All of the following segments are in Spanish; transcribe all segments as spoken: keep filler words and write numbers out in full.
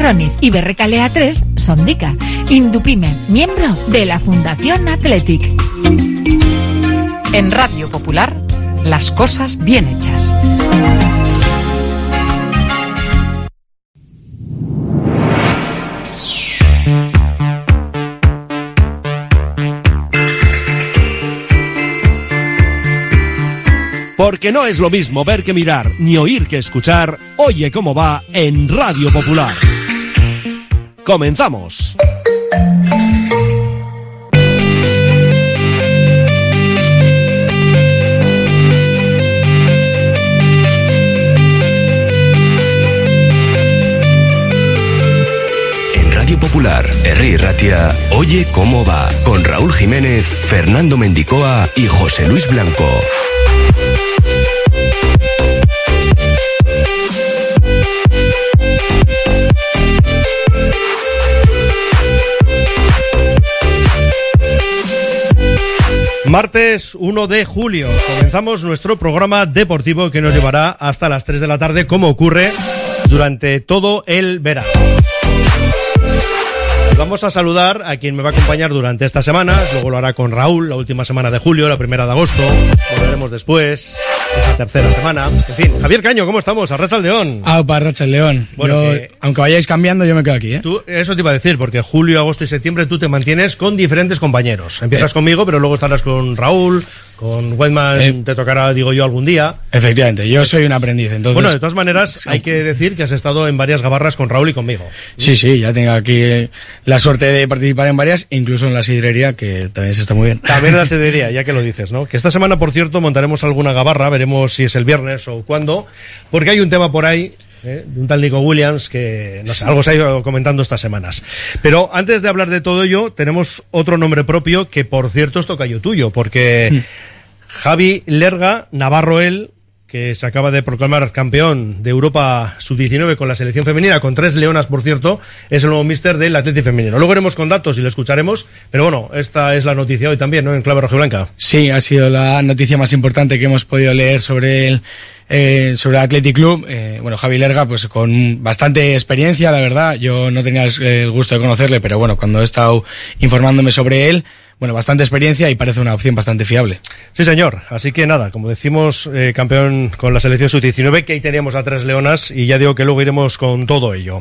Troniz y Berrecalea tres, Sondica. Indupime, miembro de la Fundación Athletic. En Radio Popular, las cosas bien hechas. Porque no es lo mismo ver que mirar, ni oír que escuchar. Oye cómo va en Radio Popular. ¡Comenzamos! En Radio Popular, Herri Ratia, Oye cómo va, con Raúl Jiménez, Fernando Mendicoa y José Luis Blanco. Martes uno de julio, comenzamos nuestro programa deportivo que nos llevará hasta las tres de la tarde, como ocurre durante todo el verano. Vamos a saludar a quien me va a acompañar durante estas semanas, luego lo hará con Raúl, la última semana de julio, la primera de agosto, volveremos después, esa tercera semana. En fin, Javier Caño, ¿cómo estamos? Arratsaldeón. Ah, para Arratsaldeón. Bueno, yo, que, aunque vayáis cambiando, yo me quedo aquí, ¿eh? Tú, eso te iba a decir, porque julio, agosto y septiembre tú te mantienes con diferentes compañeros. Empiezas eh. conmigo, pero luego estarás con Raúl, con Wedman, eh. te tocará, digo yo, algún día. Efectivamente, yo soy un aprendiz, entonces... Bueno, de todas maneras, hay que decir que has estado en varias gabarras con Raúl y conmigo. Sí, sí, ya tengo aquí la suerte de participar en varias, incluso en la sidrería, que también se está muy bien. También en la sidrería, ya que lo dices, ¿no? Que esta semana, por cierto, montaremos alguna gabarra, veremos si es el viernes o cuándo, porque hay un tema por ahí, ¿eh? De un tal Nico Williams que, no sé, algo se ha ido comentando estas semanas. Pero antes de hablar de todo ello, tenemos otro nombre propio que, por cierto, es tocayo tuyo, porque mm. Javi Lerga, navarro él, que se acaba de proclamar campeón de Europa sub diecinueve con la selección femenina, con tres leonas, por cierto, es el nuevo míster del Athletic femenino. Luego iremos con datos y lo escucharemos, pero bueno, esta es la noticia hoy también, ¿no?, en clave rojiblanca. Sí, ha sido la noticia más importante que hemos podido leer sobre el eh, sobre el Athletic Club. Eh, bueno, Javi Lerga, pues con bastante experiencia, la verdad. Yo no tenía el gusto de conocerle, pero bueno, cuando he estado informándome sobre él, bueno, bastante experiencia y parece una opción bastante fiable. Sí, señor. Así que nada, como decimos, eh, campeón con la selección sub diecinueve, que ahí teníamos a tres leonas y ya digo que luego iremos con todo ello.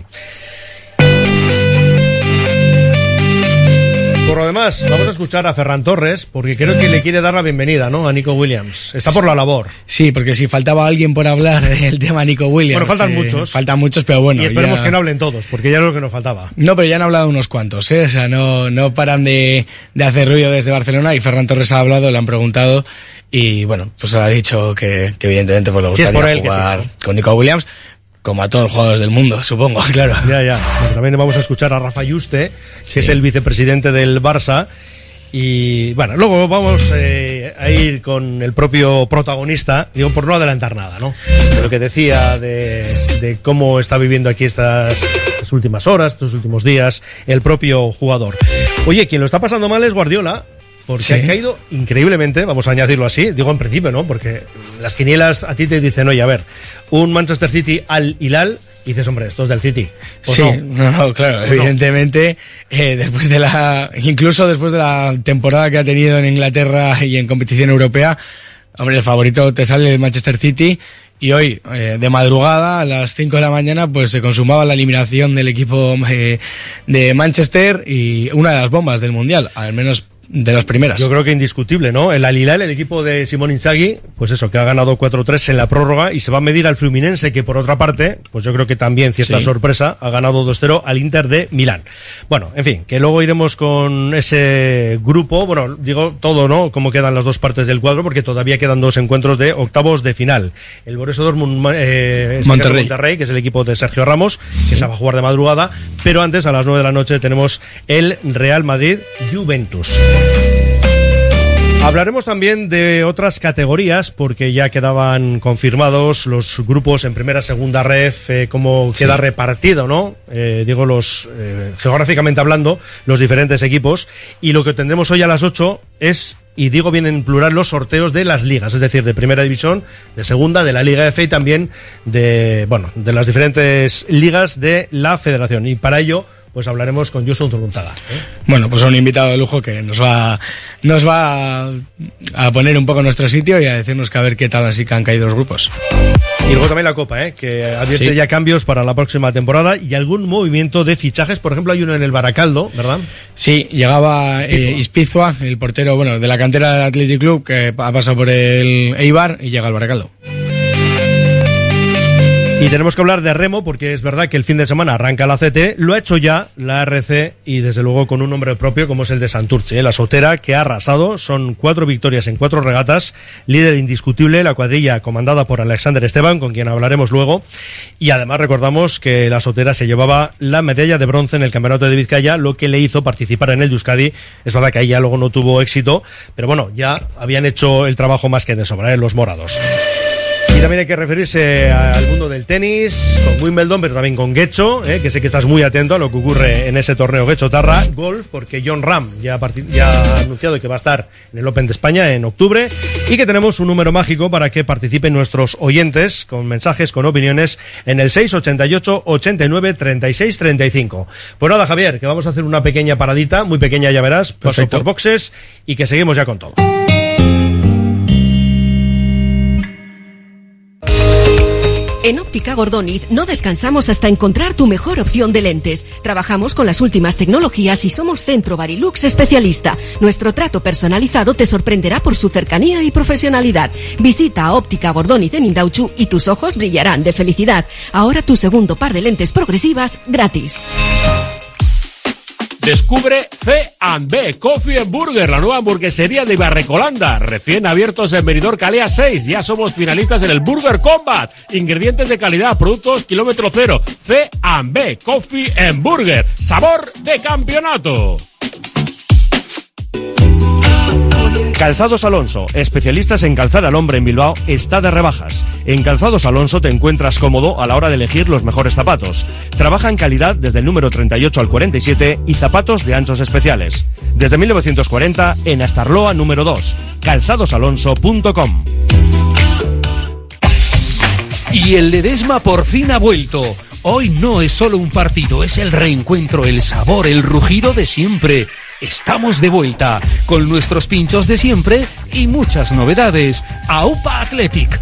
Por lo demás, vamos a escuchar a Ferran Torres, porque creo que le quiere dar la bienvenida, ¿no?, a Nico Williams. Está por la labor. Sí, porque si faltaba alguien por hablar del tema Nico Williams... Bueno, faltan eh, muchos. Faltan muchos, pero bueno... Y esperemos ya... que no hablen todos, porque ya es lo que nos faltaba. No, pero ya han hablado unos cuantos, ¿eh? O sea, no, no paran de, de hacer ruido desde Barcelona, y Ferran Torres ha hablado, le han preguntado, y bueno, pues ha dicho que, que evidentemente pues le gustaría sí, es por él jugar que sí, ¿no?, con Nico Williams, como a todos los jugadores del mundo, supongo, claro. Ya, ya. Bueno, también vamos a escuchar a Rafa Yuste, que sí. es el vicepresidente del Barça. Y bueno, luego vamos eh, a ir con el propio protagonista, digo, por no adelantar nada, ¿no? De lo que decía de, de cómo está viviendo aquí estas, estas últimas horas, estos últimos días, el propio jugador. Oye, quien lo está pasando mal es Guardiola, porque sí. ha caído increíblemente, vamos a añadirlo así, digo en principio, ¿no? Porque las quinielas a ti te dicen, oye, a ver, un Manchester City al Hilal, y dices, hombre, esto es del City. Pues sí, no, no, claro, pues evidentemente, no. Eh, después de la, incluso después de la temporada que ha tenido en Inglaterra y en competición europea, hombre, el favorito te sale el Manchester City, y hoy, eh, de madrugada, a las cinco de la mañana, pues se consumaba la eliminación del equipo eh, de Manchester, y una de las bombas del Mundial, al menos de las primeras. Yo creo que indiscutible, ¿no? El Al Hilal, el equipo de Simón Inzaghi, pues eso, que ha ganado cuatro tres en la prórroga y se va a medir al Fluminense, que por otra parte, pues yo creo que también, cierta sí. sorpresa, ha ganado dos cero al Inter de Milán. Bueno, en fin, que luego iremos con ese grupo, bueno, digo todo, ¿no?, cómo quedan las dos partes del cuadro, porque todavía quedan dos encuentros de octavos de final. El Borussia Dortmund eh, Monterrey. Monterrey, que es el equipo de Sergio Ramos, sí. que se va a jugar de madrugada, pero antes, a las nueve de la noche, tenemos el Real Madrid Juventus. Hablaremos también de otras categorías, porque ya quedaban confirmados los grupos en primera, segunda ref, eh, cómo queda sí. repartido, ¿no? Eh, digo, los eh, geográficamente hablando, los diferentes equipos. Y lo que tendremos hoy a las ocho es y digo bien en plural, los sorteos de las ligas, es decir, de Primera División, de Segunda, de la Liga F y también de, bueno, de las diferentes ligas de la Federación. Y para ello, pues hablaremos con Josu Zurrunzaga, ¿eh? Bueno, pues un invitado de lujo que nos va, nos va a poner un poco en nuestro sitio y a decirnos que a ver qué tal así que han caído los grupos. Y luego también la Copa, ¿eh? Que advierte sí. ya cambios para la próxima temporada y algún movimiento de fichajes. Por ejemplo, hay uno en el Baracaldo, ¿verdad? Sí, llegaba eh, Ispizua, el portero, bueno, de la cantera del Athletic Club, que ha pasado por el Eibar y llega al Baracaldo. Y tenemos que hablar de remo porque es verdad que el fin de semana arranca la C T, lo ha hecho ya la R C y desde luego con un nombre propio como es el de Santurce, ¿eh? La sotera que ha arrasado, son cuatro victorias en cuatro regatas, líder indiscutible, la cuadrilla comandada por Alexander Esteban, con quien hablaremos luego, y además recordamos que la sotera se llevaba la medalla de bronce en el Campeonato de Vizcaya, lo que le hizo participar en el de Euskadi. Es verdad que ahí ya luego no tuvo éxito, pero bueno, ya habían hecho el trabajo más que de sobra, ¿eh? Los morados. Y también hay que referirse al mundo del tenis, con Wimbledon, pero también con Guecho, ¿eh? Que sé que estás muy atento a lo que ocurre en ese torneo Guecho-Tarra. Golf, porque Jon Rahm ya, ya ha anunciado que va a estar en el Open de España en octubre, y que tenemos un número mágico para que participen nuestros oyentes con mensajes, con opiniones, en el seis ochenta y ocho, ochenta y nueve, treinta y seis, treinta y cinco. Pues nada, Javier, que vamos a hacer una pequeña paradita, muy pequeña ya verás, paso Perfecto. por boxes, y que seguimos ya con todo. En Óptica Gordoniz no descansamos hasta encontrar tu mejor opción de lentes. Trabajamos con las últimas tecnologías y somos Centro Barilux especialista. Nuestro trato personalizado te sorprenderá por su cercanía y profesionalidad. Visita a Óptica Gordoniz en Indautxu y tus ojos brillarán de felicidad. Ahora tu segundo par de lentes progresivas gratis. Descubre C and B Coffee and Burger, la nueva hamburguesería de Barrecolanda, recién abiertos en Benidorm Calea seis. Ya somos finalistas en el Burger Combat. Ingredientes de calidad, productos kilómetro cero. C and B Coffee and Burger, sabor de campeonato. Calzados Alonso, especialistas en calzar al hombre en Bilbao, está de rebajas. En Calzados Alonso te encuentras cómodo a la hora de elegir los mejores zapatos. Trabaja en calidad desde el número treinta y ocho al cuarenta y siete y zapatos de anchos especiales. Desde mil novecientos cuarenta en Astarloa número dos. calzados alonso punto com. Y el Ledesma por fin ha vuelto. Hoy no es solo un partido, es el reencuentro, el sabor, el rugido de siempre. Estamos de vuelta con nuestros pinchos de siempre y muchas novedades. AUPA Athletic.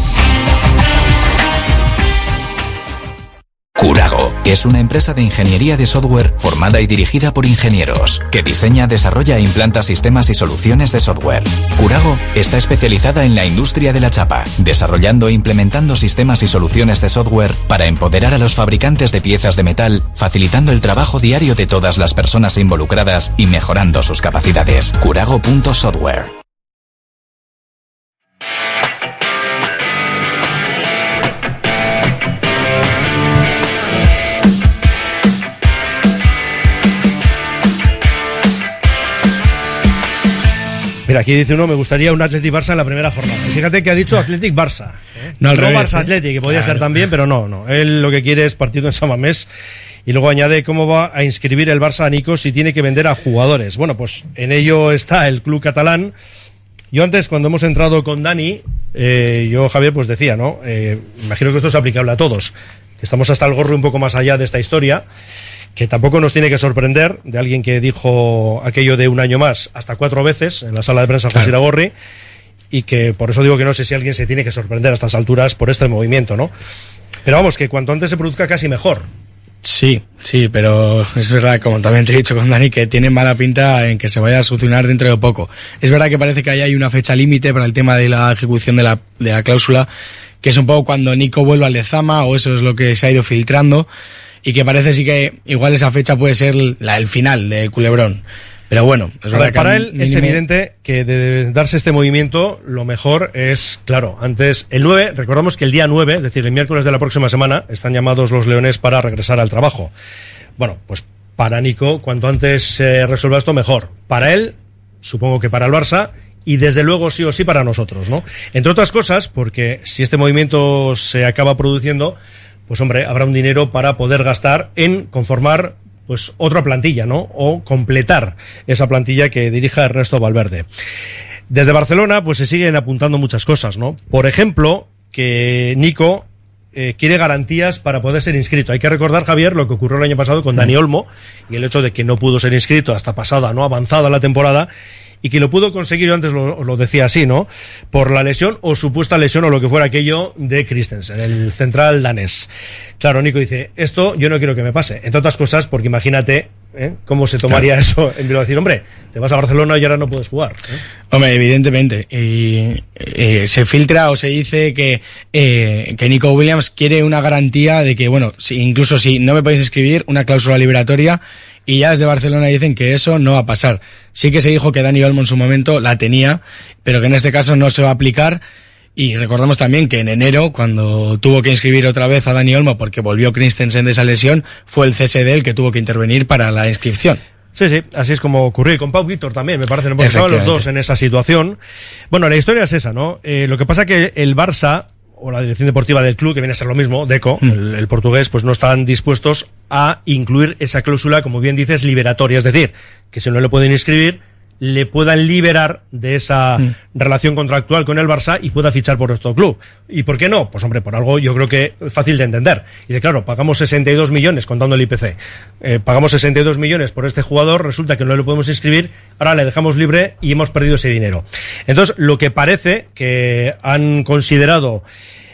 Curago es una empresa de ingeniería de software formada y dirigida por ingenieros, que diseña, desarrolla e implanta sistemas y soluciones de software. Curago está especializada en la industria de la chapa, desarrollando e implementando sistemas y soluciones de software para empoderar a los fabricantes de piezas de metal, facilitando el trabajo diario de todas las personas involucradas y mejorando sus capacidades. Curago punto software. Mira, aquí dice uno, me gustaría un Athletic Barça en la primera jornada. Y fíjate que ha dicho Athletic Barça. ¿eh? No, al no revés, Barça ¿eh? Athletic, que podía claro. ser también, pero no, no. Él lo que quiere es partido en San Mamés. Y luego añade cómo va a inscribir el Barça a Nico si tiene que vender a jugadores. Bueno, pues en ello está el club catalán. Yo antes, cuando hemos entrado con Dani, eh, yo, Javier, pues decía, ¿no? Eh, imagino que esto es aplicable a todos. Que estamos hasta el gorro un poco más allá de esta historia. Que tampoco nos tiene que sorprender de alguien que dijo aquello de un año más hasta cuatro veces en la sala de prensa José Iragorri, y que por eso digo que no sé si alguien se tiene que sorprender a estas alturas por este movimiento, ¿no? Pero vamos, que cuanto antes se produzca casi mejor. Sí, sí, pero es verdad, como también te he dicho con Dani, que tiene mala pinta en que se vaya a solucionar dentro de poco. Es verdad que parece que ahí hay una fecha límite para el tema de la ejecución de la, de la cláusula, que es un poco cuando Nico vuelva al Lezama, o eso es lo que se ha ido filtrando, y que parece sí que igual esa fecha puede ser la el final del culebrón. Pero bueno, es verdad ver, que para él mínimo... es evidente que de darse este movimiento, lo mejor es, claro, antes, el nueve, recordamos que el día nueve, es decir, el miércoles de la próxima semana, están llamados los leones para regresar al trabajo. Bueno, pues para Nico, cuanto antes se resuelva esto, mejor. Para él, supongo que para el Barça, y desde luego sí o sí para nosotros, ¿no? Entre otras cosas, porque si este movimiento se acaba produciendo, pues hombre, habrá un dinero para poder gastar en conformar pues otra plantilla, ¿no? O completar esa plantilla que dirija Ernesto Valverde. Desde Barcelona, pues se siguen apuntando muchas cosas, ¿no? Por ejemplo, que Nico eh, quiere garantías para poder ser inscrito. Hay que recordar, Javier, lo que ocurrió el año pasado con Dani Olmo y el hecho de que no pudo ser inscrito hasta pasada, ¿no? Avanzada la temporada, y que lo pudo conseguir, yo antes lo, lo decía así, ¿no? Por la lesión o supuesta lesión o lo que fuera aquello de Christensen, el central danés. Claro, Nico dice, esto yo no quiero que me pase, entre otras cosas porque imagínate ¿eh? cómo se tomaría claro. eso en vez de decir, hombre, te vas a Barcelona y ahora no puedes jugar. ¿eh? Hombre, evidentemente. Y eh, se filtra o se dice que, eh, que Nico Williams quiere una garantía de que, bueno, si, incluso si no me podéis inscribir, una cláusula liberatoria. Y ya desde Barcelona dicen que eso no va a pasar. Sí que se dijo que Dani Olmo en su momento la tenía, pero que en este caso no se va a aplicar. Y recordamos también que en enero, cuando tuvo que inscribir otra vez a Dani Olmo porque volvió Christensen de esa lesión, fue el C S D el que tuvo que intervenir para la inscripción. Sí, sí, así es como ocurrió. Y con Pau Víctor también, me parece, porque estaban los dos en esa situación. Bueno, la historia es esa, ¿no? Eh, lo que pasa que el Barça o la dirección deportiva del club, que viene a ser lo mismo, Deco, mm. el, el portugués, pues no están dispuestos a incluir esa cláusula, como bien dices, liberatoria. Es decir, que si no le pueden inscribir, le puedan liberar de esa mm. relación contractual con el Barça y pueda fichar por nuestro club. ¿Y por qué no? Pues hombre, por algo yo creo que es fácil de entender. Y de claro, pagamos sesenta y dos millones contando el I P C. Eh, pagamos sesenta y dos millones por este jugador, resulta que no le podemos inscribir, ahora le dejamos libre y hemos perdido ese dinero. Entonces, lo que parece que han considerado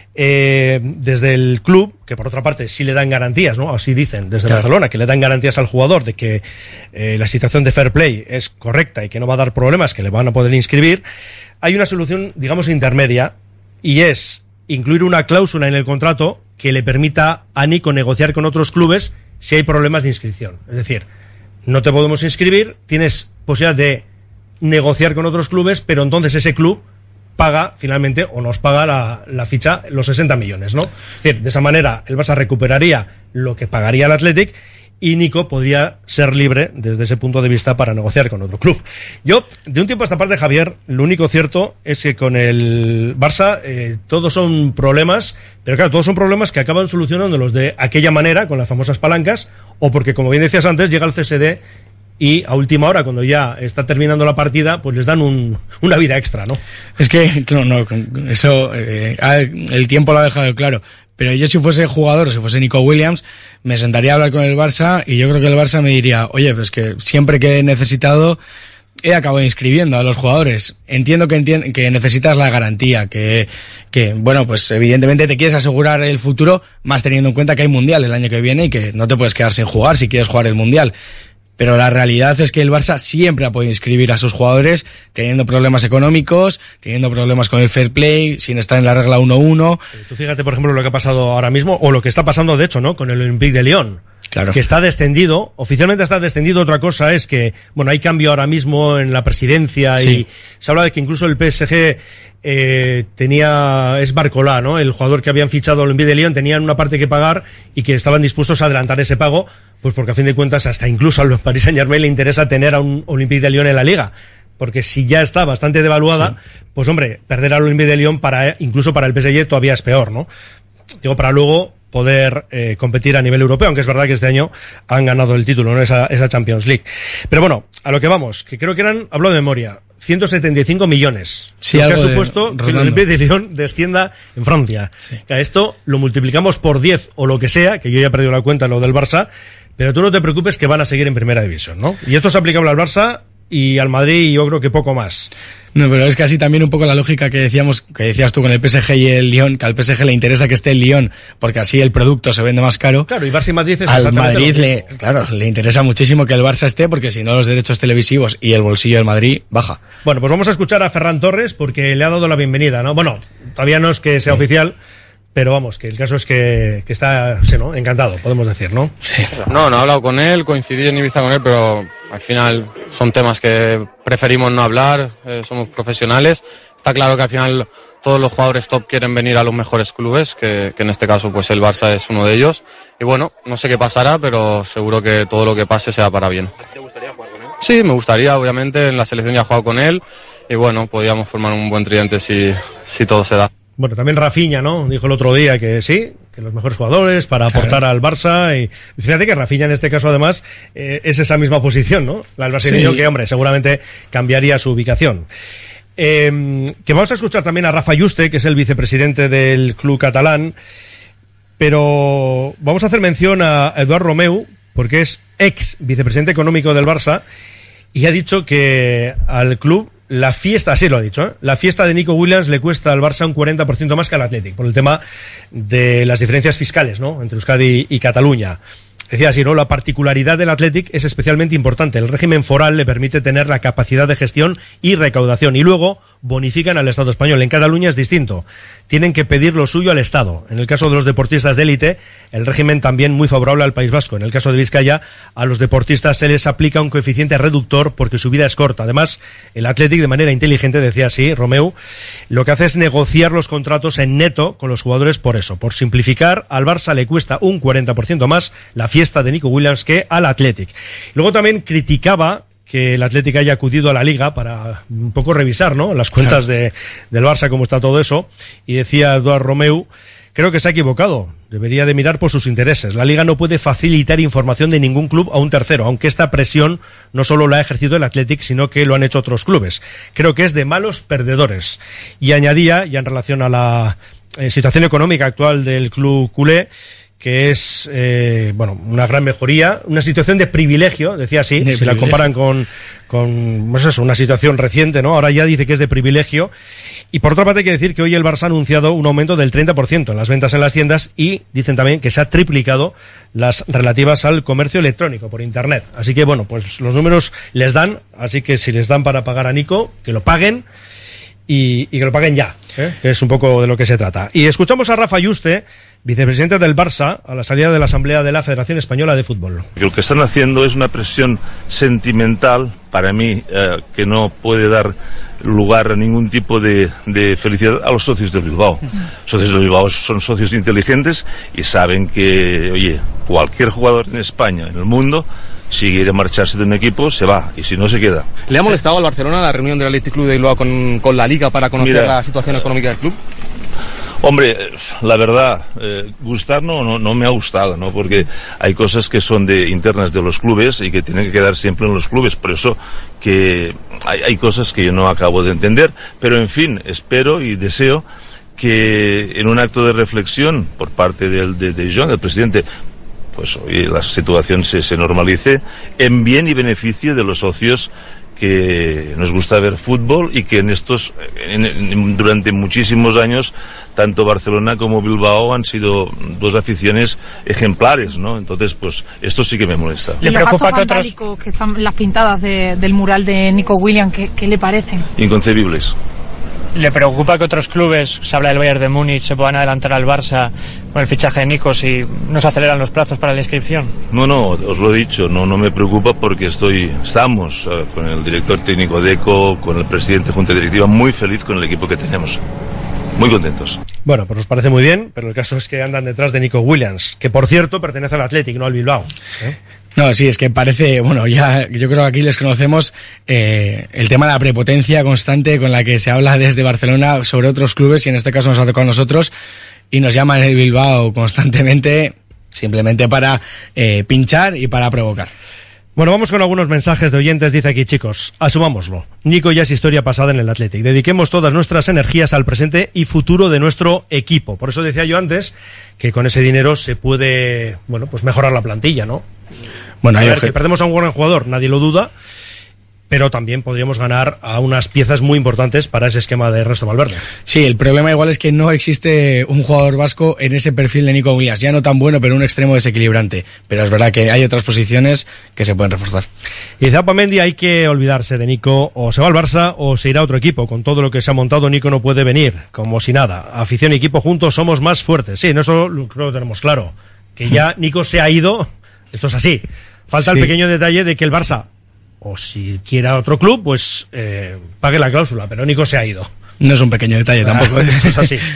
Eh, desde el club, que por otra parte sí le dan garantías, ¿no? Así dicen desde claro. Barcelona, que le dan garantías al jugador de que eh, la situación de fair play es correcta y que no va a dar problemas, que le van a poder inscribir. Hay una solución, digamos, intermedia, y es incluir una cláusula en el contrato que le permita a Nico negociar con otros clubes si hay problemas de inscripción. Es decir, no te podemos inscribir, tienes posibilidad de negociar con otros clubes, pero entonces ese club paga finalmente o nos paga la, la ficha, los sesenta millones, ¿no? Es decir, de esa manera el Barça recuperaría lo que pagaría el Athletic y Nico podría ser libre desde ese punto de vista para negociar con otro club. Yo, de un tiempo a esta parte, Javier, lo único cierto es que con el Barça eh, todos son problemas, pero claro, todos son problemas que acaban solucionándolos de aquella manera, con las famosas palancas, o porque, como bien decías antes, llega el C S D y a última hora, cuando ya está terminando la partida, pues les dan un, una vida extra, ¿no? Es que, no, no, eso, eh, el tiempo lo ha dejado claro. Pero yo si fuese jugador, o si fuese Nico Williams, me sentaría a hablar con el Barça y yo creo que el Barça me diría, oye, pues que siempre que he necesitado, he acabado inscribiendo a los jugadores. Entiendo que enti- que necesitas la garantía, que, que, bueno, pues evidentemente te quieres asegurar el futuro, más teniendo en cuenta que hay Mundial el año que viene y que no te puedes quedar sin jugar si quieres jugar el Mundial. Pero la realidad es que el Barça siempre ha podido inscribir a sus jugadores teniendo problemas económicos, teniendo problemas con el fair play, sin estar en la regla uno uno. Tú fíjate, por ejemplo, lo que ha pasado ahora mismo, o lo que está pasando, de hecho, ¿no? Con el Olympique de Lyon. Claro. Que está descendido, oficialmente está descendido. Otra cosa es que, bueno, hay cambio ahora mismo en la presidencia sí. y se habla de que incluso el P S G eh, tenía, es Barcola, ¿no? El jugador que habían fichado al Olympique de Lyon, tenían una parte que pagar y que estaban dispuestos a adelantar ese pago, pues porque a fin de cuentas hasta incluso al Paris Saint-Germain le interesa tener a un Olympique de Lyon en la liga. Porque si ya está bastante devaluada, sí. pues hombre, perder al Olympique de Lyon para, incluso para el P S G todavía es peor, ¿no? Digo, para luego poder eh, competir a nivel europeo, aunque es verdad que este año han ganado el título, ¿no? Esa, esa Champions League. Pero bueno, a lo que vamos, que creo que eran, hablo de memoria, ciento setenta y cinco millones. Sí, lo que ha supuesto de, que el Olympique de Lyon descienda en Francia. Sí. Que a esto lo multiplicamos por diez o lo que sea, que yo ya he perdido la cuenta lo del Barça, pero tú no te preocupes que van a seguir en primera división, ¿no? Y esto es aplicable al Barça y al Madrid y yo creo que poco más. No, pero es que así también un poco la lógica que decíamos, que decías tú con el P S G y el Lyon, que al P S G le interesa que esté el Lyon, porque así el producto se vende más caro. Claro, y Barça y Madrid es al Madrid le, claro, le interesa muchísimo que el Barça esté, porque si no los derechos televisivos y el bolsillo del Madrid baja. Bueno, pues vamos a escuchar a Ferran Torres porque le ha dado la bienvenida, ¿no? Bueno, todavía no es que sea sí. oficial, pero vamos, que el caso es que, que está, sí, ¿no? Encantado, podemos decir, ¿no? Sí. No, no he hablado con él, coincidí en Ibiza con él, pero al final son temas que preferimos no hablar, eh, somos profesionales. Está claro que al final todos los jugadores top quieren venir a los mejores clubes, que, que en este caso pues el Barça es uno de ellos. Y bueno, no sé qué pasará, pero seguro que todo lo que pase sea para bien. ¿Te gustaría jugar con él? Sí, me gustaría, obviamente, en la selección ya he jugado con él y bueno, podríamos formar un buen tridente si, si todo se da. Bueno, también Rafinha, ¿no? Dijo el otro día que sí, que los mejores jugadores, para aportar claro. al Barça. Y fíjate que Rafinha en este caso además eh, es esa misma posición, ¿no? El brasileño sí. que, hombre, seguramente cambiaría su ubicación. Eh, que vamos a escuchar también a Rafa Yuste, que es el vicepresidente del club catalán, pero vamos a hacer mención a Eduard Romeu, porque es ex vicepresidente económico del Barça, y ha dicho que al club la fiesta, así lo ha dicho, ¿eh? la fiesta de Nico Williams le cuesta al Barça un cuarenta por ciento más que al Athletic, por el tema de las diferencias fiscales, ¿no?, entre Euskadi y Cataluña. Decía así, ¿no? La particularidad del Athletic es especialmente importante. El régimen foral le permite tener la capacidad de gestión y recaudación, y luego bonifican al Estado español. En Cataluña es distinto. Tienen que pedir lo suyo al Estado. En el caso de los deportistas de élite, el régimen también muy favorable al País Vasco. En el caso de Vizcaya, a los deportistas se les aplica un coeficiente reductor porque su vida es corta. Además, el Athletic, de manera inteligente, decía así Romeu, lo que hace es negociar los contratos en neto con los jugadores por eso. Por simplificar, al Barça le cuesta un cuarenta por ciento más la fiesta de Nico Williams que al Athletic. Luego también criticaba que el Athletic haya acudido a la Liga para un poco revisar, ¿no?, las cuentas de, del Barça, cómo está todo eso, y decía Eduard Romeu, creo que se ha equivocado, debería de mirar por sus intereses. La Liga no puede facilitar información de ningún club a un tercero, aunque esta presión no solo la ha ejercido el Athletic, sino que lo han hecho otros clubes. Creo que es de malos perdedores. Y añadía, ya en relación a la eh, situación económica actual del club culé, que es eh, bueno, una gran mejoría, una situación de privilegio, decía así, de si privilegio. La comparan con, con pues eso, una situación reciente, ¿no? Ahora ya dice que es de privilegio. Y por otra parte hay que decir que hoy el Barça ha anunciado un aumento del treinta por ciento en las ventas en las tiendas, y dicen también que se ha triplicado las relativas al comercio electrónico por internet. Así que bueno, pues los números les dan, así que si les dan para pagar a Nico, que lo paguen. Y, y que lo paguen ya, ¿eh? Que es un poco de lo que se trata. Y escuchamos a Rafa Yuste, vicepresidente del Barça, a la salida de la Asamblea de la Federación Española de Fútbol. Lo que están haciendo es una presión sentimental, para mí, eh, que no puede dar lugar a ningún tipo de, de felicidad a los socios del Bilbao. Los socios del Bilbao son socios inteligentes y saben que, oye, cualquier jugador en España, en el mundo, si quiere marcharse de un equipo, se va, y si no, se queda. ¿Le ha molestado al Barcelona la reunión del Athletic Club de Bilbao con, con la Liga para conocer Mira, la situación económica del club? Hombre, la verdad, eh, gustar no, no, no me ha gustado, ¿no? Porque hay cosas que son de internas de los clubes y que tienen que quedar siempre en los clubes. Por eso que hay, hay cosas que yo no acabo de entender. Pero, en fin, espero y deseo que en un acto de reflexión por parte del, de, de John, del presidente, pues hoy la situación se, se normalice en bien y beneficio de los socios que nos gusta ver fútbol y que en estos en, en, durante muchísimos años tanto Barcelona como Bilbao han sido dos aficiones ejemplares, ¿no? Entonces, pues esto sí que me molesta. ¿Le preocupa que otros que están las pintadas de, del mural de Nico Williams, ¿qué, qué le parecen? Inconcebibles. ¿Le preocupa que otros clubes, se habla del Bayern de Múnich, se puedan adelantar al Barça con el fichaje de Nico si no se aceleran los plazos para la inscripción? No, no, os lo he dicho, no, no me preocupa porque estoy, estamos uh, con el director técnico Deco, con el presidente de Junta Directiva, muy feliz con el equipo que tenemos. Muy contentos. Bueno, pues nos parece muy bien, pero el caso es que andan detrás de Nico Williams, que por cierto pertenece al Athletic, no al Bilbao, ¿eh? No, sí, es que parece, bueno, ya yo creo que aquí les conocemos eh, el tema de la prepotencia constante con la que se habla desde Barcelona sobre otros clubes, y en este caso nos ha tocado a nosotros, y nos llaman el Bilbao constantemente, simplemente para eh, pinchar y para provocar. Bueno, vamos con algunos mensajes de oyentes. Dice aquí, chicos, asumámoslo. Nico ya es historia pasada en el Athletic. Dediquemos todas nuestras energías al presente y futuro de nuestro equipo. Por eso decía yo antes que con ese dinero se puede, bueno, pues mejorar la plantilla, ¿no? Bueno, a ver, que perdemos a un buen jugador, nadie lo duda, pero también podríamos ganar a unas piezas muy importantes para ese esquema de Ernesto Valverde. Sí, el problema igual es que no existe un jugador vasco en ese perfil de Nico Williams, ya no tan bueno, pero un extremo desequilibrante. Pero es verdad que hay otras posiciones que se pueden reforzar. Y dice Zapamendi, hay que olvidarse de Nico, o se va al Barça o se irá a otro equipo. Con todo lo que se ha montado, Nico no puede venir, como si nada. Afición y equipo juntos somos más fuertes. Sí, en eso creo que tenemos claro, que ya Nico se ha ido, esto es así. Falta sí. el pequeño detalle de que el Barça, o si quiera otro club, pues eh, pague la cláusula, pero Nico se ha ido. No es un pequeño detalle tampoco. Esto es así.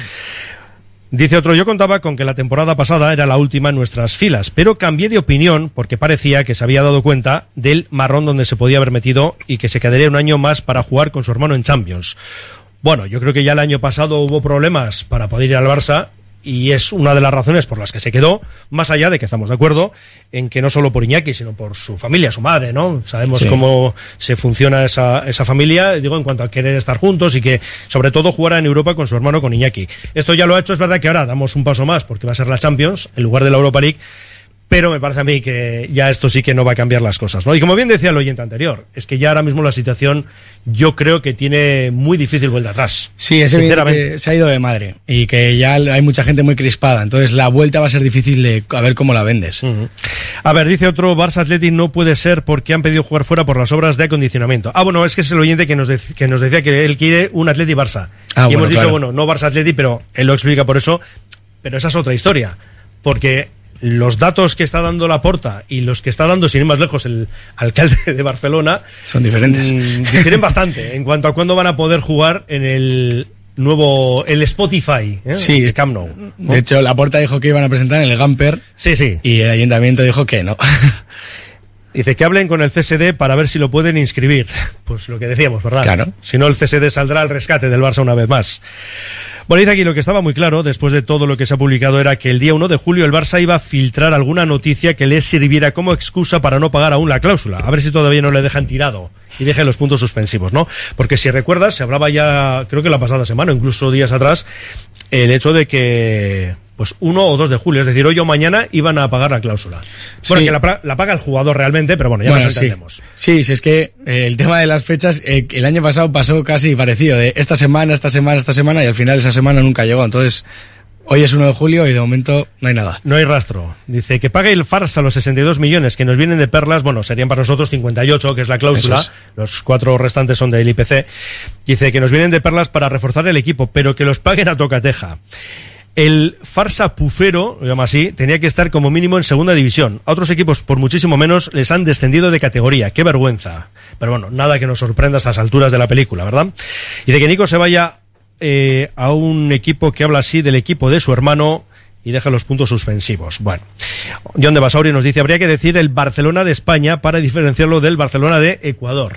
Dice otro, yo contaba con que la temporada pasada era la última en nuestras filas, pero cambié de opinión porque parecía que se había dado cuenta del marrón donde se podía haber metido y que se quedaría un año más para jugar con su hermano en Champions. Bueno, yo creo que ya el año pasado hubo problemas para poder ir al Barça y es una de las razones por las que se quedó, más allá de que estamos de acuerdo en que no solo por Iñaki, sino por su familia, su madre, ¿no? Sabemos sí. cómo se funciona esa, esa familia, digo, en cuanto a querer estar juntos y que, sobre todo, jugara en Europa con su hermano, con Iñaki. Esto ya lo ha hecho, es verdad que ahora damos un paso más, porque va a ser la Champions, en lugar de la Europa League, pero me parece a mí que ya esto sí que no va a cambiar las cosas, ¿no? Y como bien decía el oyente anterior, es que ya ahora mismo la situación yo creo que tiene muy difícil vuelta atrás. Sí, es evidente que se ha ido de madre y que ya hay mucha gente muy crispada, entonces la vuelta va a ser difícil de a ver cómo la vendes. Uh-huh. A ver, dice otro, Barça Athletic no puede ser porque han pedido jugar fuera por las obras de acondicionamiento. Ah, bueno, es que es el oyente que nos, de, que nos decía que él quiere un Athletic Barça. Ah, y bueno, hemos dicho, claro. bueno, no Barça Athletic, pero él lo explica por eso, pero esa es otra historia, porque los datos que está dando Laporta y los que está dando, sin ir más lejos, el alcalde de Barcelona son diferentes. Mmm, difieren bastante en cuanto a cuándo van a poder jugar en el nuevo, el Spotify, ¿eh? Sí, el Camp Nou, ¿no? De hecho, Laporta dijo que iban a presentar en el Gamper. Sí, sí. Y el ayuntamiento dijo que no. Dice que hablen con el C S D para ver si lo pueden inscribir. Pues lo que decíamos, ¿verdad? Claro. Si no, el C S D saldrá al rescate del Barça una vez más. Bueno, dice aquí lo que estaba muy claro después de todo lo que se ha publicado era que el día uno de julio el Barça iba a filtrar alguna noticia que les sirviera como excusa para no pagar aún la cláusula. A ver si todavía no le dejan tirado y dejen los puntos suspensivos, ¿no? Porque si recuerdas, se hablaba ya, creo que la pasada semana, incluso días atrás, el hecho de que pues uno o dos de julio, es decir, hoy o mañana iban a pagar la cláusula. Bueno, sí. que la, la paga el jugador realmente, pero bueno, ya bueno, nos entendemos. Sí, sí, sí, es que eh, el tema de las fechas, eh, el año pasado pasó casi parecido, de esta semana, esta semana, esta semana, y al final esa semana nunca llegó, entonces hoy es uno de julio y de momento no hay nada. No hay rastro. Dice que pague el Farsa los sesenta y dos millones que nos vienen de perlas, bueno, serían para nosotros cincuenta y ocho, que es la cláusula, es. Los cuatro restantes son del I P C. Dice que nos vienen de perlas para reforzar el equipo, pero que los paguen a tocateja. El Farsa Pufero, lo llama así, tenía que estar como mínimo en segunda división. A otros equipos, por muchísimo menos, les han descendido de categoría. ¡Qué vergüenza! Pero bueno, nada que nos sorprenda a estas alturas de la película, ¿verdad? Y de que Nico se vaya eh, a un equipo que habla así del equipo de su hermano y deja los puntos suspensivos. Bueno, John de Basauri nos dice, habría que decir el Barcelona de España para diferenciarlo del Barcelona de Ecuador.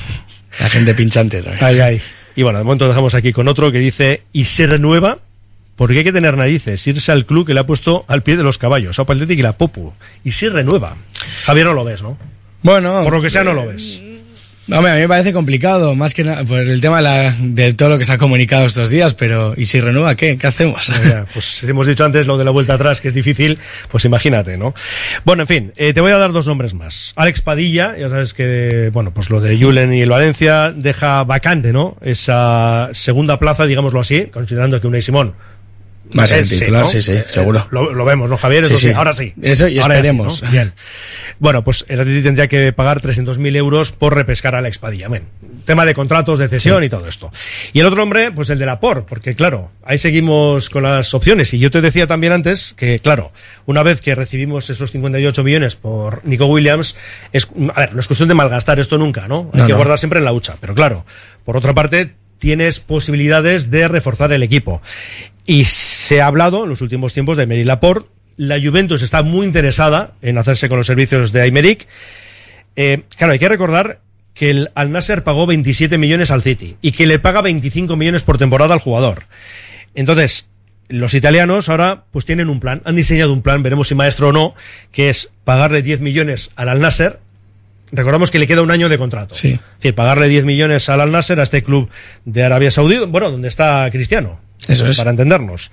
La gente pinchante también. Ay, ay. Y bueno, de momento dejamos aquí con otro que dice, ¿y se renueva? Porque hay que tener narices, irse al club que le ha puesto al pie de los caballos, a Atlético y la Popu. Y si renueva. Javier, no lo ves, ¿no? Bueno. Por lo que sea, no lo ves. No, a mí me parece complicado, más que nada por el tema de, la, de todo lo que se ha comunicado estos días, pero ¿y si renueva qué? ¿Qué hacemos? Mira, pues hemos dicho antes lo de la vuelta atrás, que es difícil, pues imagínate, ¿no? Bueno, en fin, eh, te voy a dar dos nombres más. Alex Padilla, ya sabes que, bueno, pues lo de Julen y el Valencia deja vacante, ¿no? Esa segunda plaza, digámoslo así, considerando que Unai Simón va a ser titular, ¿no? sí, sí, seguro. Eh, lo, lo vemos, ¿no, Javier? Sí, Eso sí, sí. ahora sí. Eso y ahora esperemos. Sí, ¿no? Bien. Bueno, pues el Atlético tendría que pagar trescientos mil euros por repescar a Alex Padilla. Bien. Tema de contratos, de cesión sí. y todo esto. Y el otro hombre, pues el de Laporte, porque claro, ahí seguimos con las opciones. Y yo te decía también antes que, claro, una vez que recibimos esos cincuenta y ocho millones por Nico Williams, es, a ver, no es cuestión de malgastar esto nunca, ¿no? Hay no, que no. guardar siempre en la hucha. Pero claro, por otra parte, tienes posibilidades de reforzar el equipo. Y se ha hablado en los últimos tiempos de Aymeric Laporte. La Juventus está muy interesada en hacerse con los servicios de Aymeric. Eh, claro, hay que recordar que el Al Nassr pagó veintisiete millones al City y que le paga veinticinco millones por temporada al jugador. Entonces, los italianos ahora pues tienen un plan, han diseñado un plan, veremos si maestro o no, que es pagarle diez millones al Al Nassr. Recordamos que le queda un año de contrato. Sí. Es decir, pagarle diez millones al Al Nassr, a este club de Arabia Saudí, bueno, donde está Cristiano. Eso es. Para entendernos.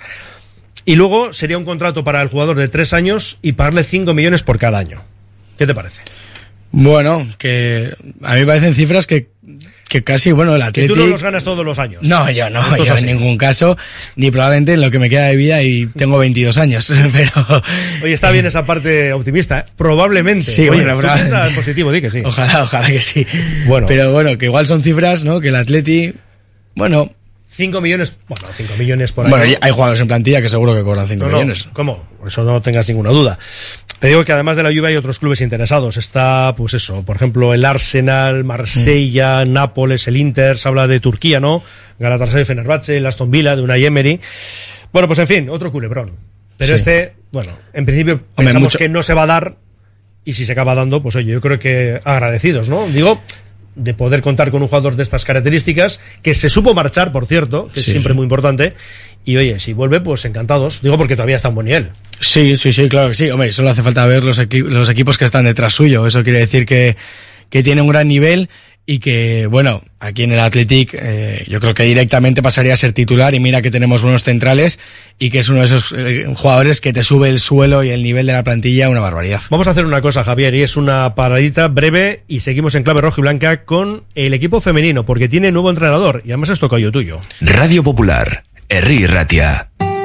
Y luego sería un contrato para el jugador de tres años y pagarle cinco millones por cada año. ¿Qué te parece? Bueno, que a mí me parecen cifras que, que casi, bueno, el Atleti... Que tú no los ganas todos los años. No, yo no, yo en ningún caso, ni probablemente en lo que me queda de vida y tengo veintidós años, pero... Oye, está bien esa parte optimista, ¿eh? Probablemente. Sí, Oye, bueno, ¿tú probablemente. piensas positivo? Di que sí. Ojalá, ojalá que sí. Bueno. Pero bueno, que igual son cifras, ¿no? Que el Atleti, bueno... cinco millones, bueno, cinco millones por año. Bueno, hay jugadores en plantilla que seguro que cobran cinco no, millones. No, ¿cómo? Por eso no tengas ninguna duda. Te digo que además de la Juve hay otros clubes interesados. Está, pues eso, por ejemplo, el Arsenal, Marsella, mm. Nápoles, el Inter, se habla de Turquía, ¿no? Galatasaray, Fenerbahce, el Aston Villa, de Unai Emery. Bueno, pues en fin, otro culebrón. Pero sí. este, bueno, en principio Hombre, pensamos mucho... que no se va a dar, y si se acaba dando, pues oye, yo creo que agradecidos, ¿no? Digo, de poder contar con un jugador de estas características, que se supo marchar, por cierto, que sí, es siempre sí. muy importante, y oye, si vuelve, pues encantados, digo porque todavía está en buen nivel. Sí, sí, sí, claro que sí, hombre, solo hace falta ver los, equi- los equipos que están detrás suyo, eso quiere decir que, que tiene un gran nivel y que, bueno, aquí en el Athletic eh, yo creo que directamente pasaría a ser titular, y mira que tenemos buenos centrales y que es uno de esos eh, jugadores que te sube el suelo y el nivel de la plantilla una barbaridad. Vamos a hacer una cosa, Javier, y es una paradita breve y seguimos en clave roja y blanca con el equipo femenino, porque tiene nuevo entrenador y además es tocayo tuyo. Radio Popular, Herri Ratia.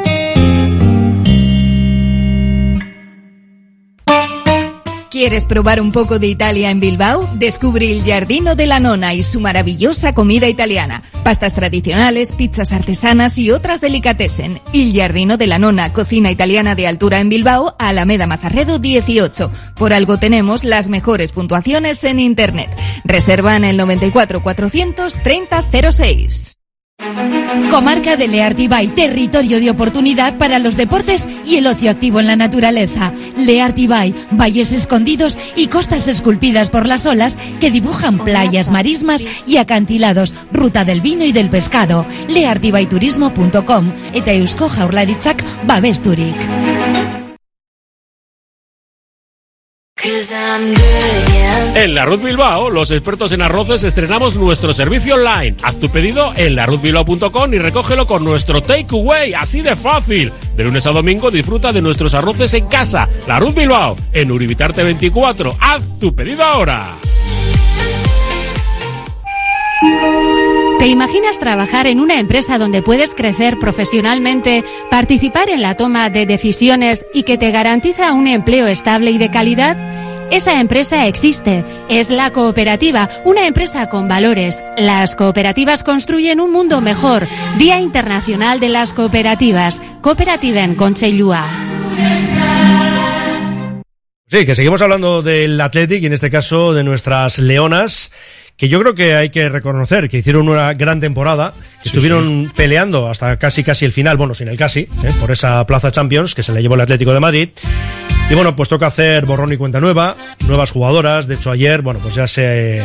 ¿Quieres probar un poco de Italia en Bilbao? Descubre el Giardino della Nonna y su maravillosa comida italiana. Pastas tradicionales, pizzas artesanas y otras delicatessen. Il Giardino della Nonna, cocina italiana de altura en Bilbao, Alameda Mazarredo dieciocho. Por algo tenemos las mejores puntuaciones en internet. Reserva en el noventa y cuatro cuatrocientos treinta cero seis. Comarca de Leartibay, territorio de oportunidad para los deportes y el ocio activo en la naturaleza. Leartibay, valles escondidos y costas esculpidas por las olas que dibujan playas, marismas y acantilados, ruta del vino y del pescado. leartibayturismo punto com eta Eusko Jaurlaritzak babesturik. En La Ruz Bilbao, los expertos en arroces, estrenamos nuestro servicio online. Haz tu pedido en la ruz bilbao punto com y recógelo con nuestro takeaway, así de fácil. De lunes a domingo disfruta de nuestros arroces en casa. La Ruz Bilbao, en Uribitarte veinticuatro. Haz tu pedido ahora. ¿Te imaginas trabajar en una empresa donde puedes crecer profesionalmente, participar en la toma de decisiones y que te garantiza un empleo estable y de calidad? Esa empresa existe. Es la Cooperativa, una empresa con valores. Las cooperativas construyen un mundo mejor. Día Internacional de las Cooperativas. Cooperativen Kontseilua. Sí, que seguimos hablando del Athletic y en este caso de nuestras leonas, que yo creo que hay que reconocer que hicieron una gran temporada, que sí, estuvieron sí. peleando hasta casi casi el final, bueno, sin el casi, ¿eh? por esa plaza Champions que se le llevó el Atlético de Madrid. Y bueno, pues toca hacer borrón y cuenta nueva, nuevas jugadoras. De hecho, ayer, bueno, pues ya se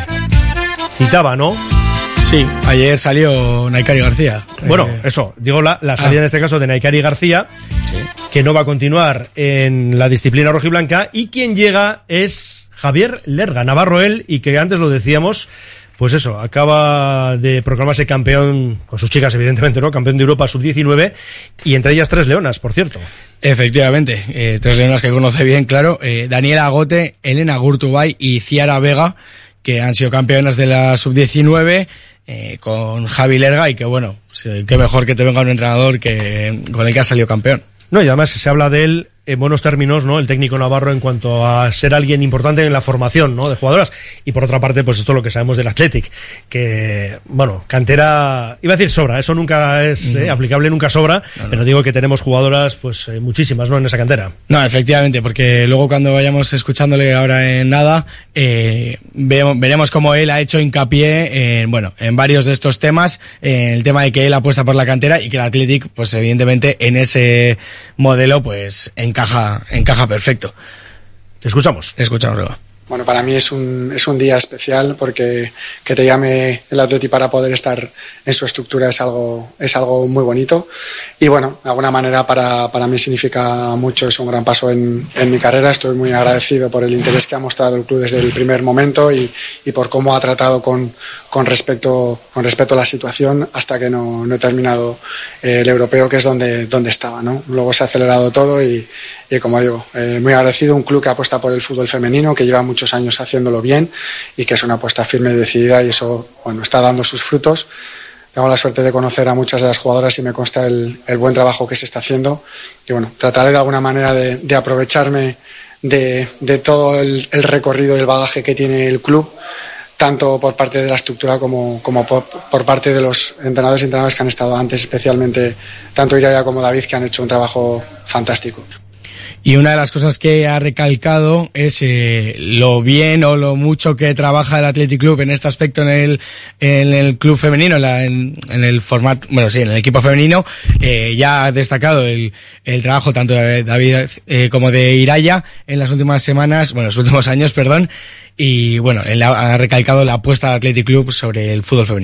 citaba, ¿no? Sí, ayer salió Naikari García. Bueno, eh... eso, digo la, la salida ah. en este caso de Naikari García, sí. que no va a continuar en la disciplina rojiblanca, y quien llega es Javier Lerga, navarro él, y que antes lo decíamos, pues eso, acaba de proclamarse campeón, con sus chicas evidentemente, ¿no? Campeón de Europa sub diecinueve, y entre ellas tres leonas, por cierto. Efectivamente, eh, tres leonas que conoce bien, claro, eh, Daniela Agote, Elena Gurtubay y Ciara Vega, que han sido campeonas de la sub diecinueve, eh, con Javi Lerga, y que bueno, qué mejor que te venga un entrenador que con el que ha salido campeón. No, y además se habla de él en buenos términos, ¿no? El técnico navarro en cuanto a ser alguien importante en la formación, ¿no? De jugadoras. Y por otra parte, pues esto es lo que sabemos del Athletic, que, bueno, cantera, iba a decir sobra, eso nunca es no. eh, aplicable, nunca sobra, no, no. pero digo que tenemos jugadoras, pues eh, muchísimas, ¿no? En esa cantera. No, efectivamente, porque luego cuando vayamos escuchándole ahora en nada, eh, veamos, veremos cómo él ha hecho hincapié en, bueno, en varios de estos temas, en el tema de que él apuesta por la cantera y que el Athletic, pues evidentemente en ese modelo, pues encaja Encaja, encaja perfecto. Te escuchamos. Te escuchamos luego. Bueno, para mí es un, es un día especial porque que te llame el Atleti para poder estar en su estructura es algo, es algo muy bonito. Y bueno, de alguna manera para, para mí significa mucho, es un gran paso en, en mi carrera. Estoy muy agradecido por el interés que ha mostrado el club desde el primer momento y, y por cómo ha tratado con, con, respecto, con respecto a la situación hasta que no, no he terminado eh, el europeo, que es donde, donde estaba, ¿no? Luego se ha acelerado todo y, y como digo, eh, muy agradecido. Un club que apuesta por el fútbol femenino, que lleva muchos años haciéndolo bien y que es una apuesta firme y decidida, y eso, bueno, está dando sus frutos. Tengo la suerte de conocer a muchas de las jugadoras y me consta el, el buen trabajo que se está haciendo, y bueno, trataré de alguna manera de, de aprovecharme de, de todo el, el recorrido y el bagaje que tiene el club, tanto por parte de la estructura como, como por, por parte de los entrenadores y entrenadores que han estado antes, especialmente tanto Iraya como David, que han hecho un trabajo fantástico. Y una de las cosas que ha recalcado es eh, lo bien o lo mucho que trabaja el Athletic Club en este aspecto en el en el club femenino, en, la, en, en el formato, bueno, sí, en el equipo femenino. Eh, ya ha destacado el, el trabajo tanto de David eh, como de Iraya en las últimas semanas, bueno, los últimos años, perdón, y bueno, él ha recalcado la apuesta del Athletic Club sobre el fútbol femenino.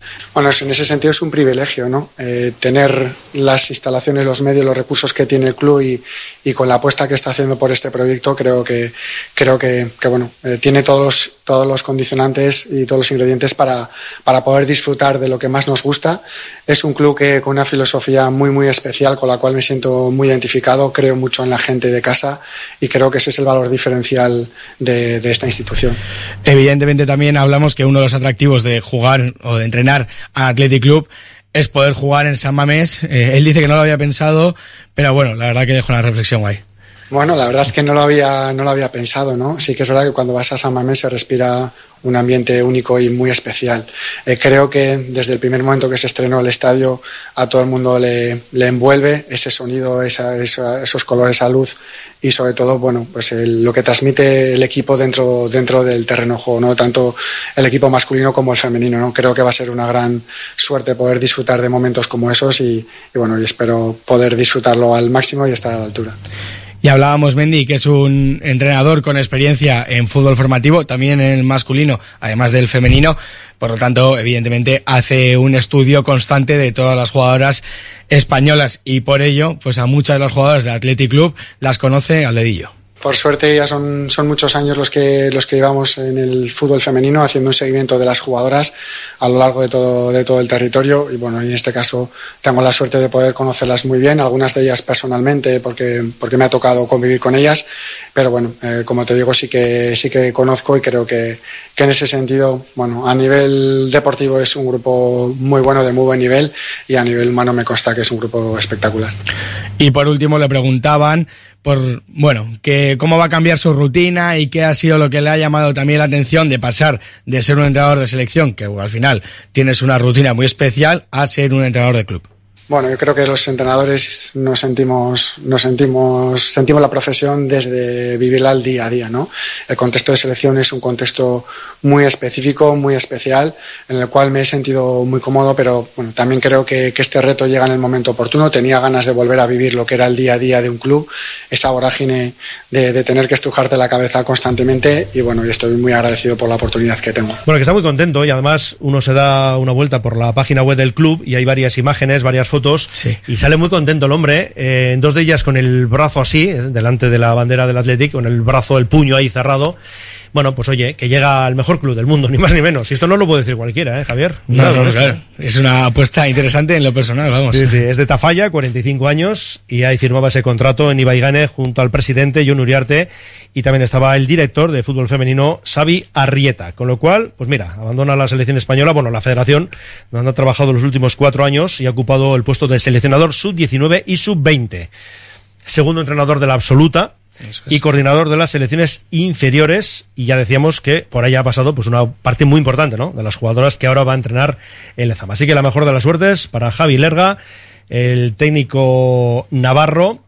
Bueno, en ese sentido es un privilegio, ¿no? Eh, tener las instalaciones, los medios, los recursos que tiene el club y, y con la apuesta que está haciendo por este proyecto, creo que creo que, que bueno, eh, tiene todos los, todos los condicionantes y todos los ingredientes para, para poder disfrutar de lo que más nos gusta. Es un club que con una filosofía muy muy especial, con la cual me siento muy identificado, creo mucho en la gente de casa y creo que ese es el valor diferencial de, de esta institución. Evidentemente también hablamos que uno de los atractivos de jugar o de entrenar a Athletic Club es poder jugar en San Mamés. Eh, él dice que no lo había pensado, pero bueno, la verdad que dejo una reflexión guay. Bueno, la verdad es que no lo había, no lo había pensado, ¿no? Sí que es verdad que cuando vas a San Mamés se respira un ambiente único y muy especial. Eh, creo que desde el primer momento que se estrenó el estadio a todo el mundo le, le envuelve ese sonido, esa, esa, esos colores, esa luz y sobre todo, bueno, pues el, lo que transmite el equipo dentro, dentro del terreno de juego, ¿no? Tanto el equipo masculino como el femenino, ¿no? Creo que va a ser una gran suerte poder disfrutar de momentos como esos y, y bueno, y espero poder disfrutarlo al máximo y estar a la altura. Y hablábamos, Mendy, que es un entrenador con experiencia en fútbol formativo, también en el masculino, además del femenino. Por lo tanto, evidentemente, hace un estudio constante de todas las jugadoras españolas y por ello, pues a muchas de las jugadoras de Athletic Club las conoce al dedillo. Por suerte ya son, son muchos años los que, los que llevamos en el fútbol femenino haciendo un seguimiento de las jugadoras a lo largo de todo, de todo el territorio y bueno, en este caso tengo la suerte de poder conocerlas muy bien, algunas de ellas personalmente porque, porque me ha tocado convivir con ellas, pero bueno, eh, como te digo sí que, sí que conozco y creo que, que en ese sentido, bueno, a nivel deportivo es un grupo muy bueno, de muy buen nivel y a nivel humano me consta que es un grupo espectacular. Y por último le preguntaban por, bueno, que cómo va a cambiar su rutina y qué ha sido lo que le ha llamado también la atención de pasar de ser un entrenador de selección, que al final tienes una rutina muy especial, a ser un entrenador de club. Bueno, yo creo que los entrenadores nos sentimos, nos sentimos, sentimos la profesión desde vivirla al día a día, ¿no? El contexto de selección es un contexto muy específico, muy especial, en el cual me he sentido muy cómodo, pero bueno, también creo que, que este reto llega en el momento oportuno. Tenía ganas de volver a vivir lo que era el día a día de un club, esa vorágine de, de tener que estrujarte la cabeza constantemente y bueno, y estoy muy agradecido por la oportunidad que tengo. Bueno, que está muy contento y además uno se da una vuelta por la página web del club y hay varias imágenes, varias fotos fotos sí. Y sale muy contento el hombre, eh, en dos de ellas con el brazo así, delante de la bandera del Athletic, con el brazo, el puño ahí cerrado. Bueno, pues oye, que llega al mejor club del mundo, ni más ni menos. Y esto no lo puede decir cualquiera, ¿eh, Javier? No, claro, no, claro. Es una apuesta interesante en lo personal, vamos. Sí, sí, es de Tafalla, cuarenta y cinco años, y ahí firmaba ese contrato en Ibaigane junto al presidente Jon Uriarte, y también estaba el director de fútbol femenino, Xavi Arrieta. Con lo cual, pues mira, abandona la selección española, bueno, la federación, donde ha trabajado los últimos cuatro años y ha ocupado el puesto de seleccionador sub diecinueve y sub veinte. Segundo entrenador de la absoluta, y coordinador de las selecciones inferiores, y ya decíamos que por ahí ha pasado pues una parte muy importante, ¿no?, de las jugadoras que ahora va a entrenar en Lezama. Así que la mejor de las suertes para Javi Lerga, el técnico navarro,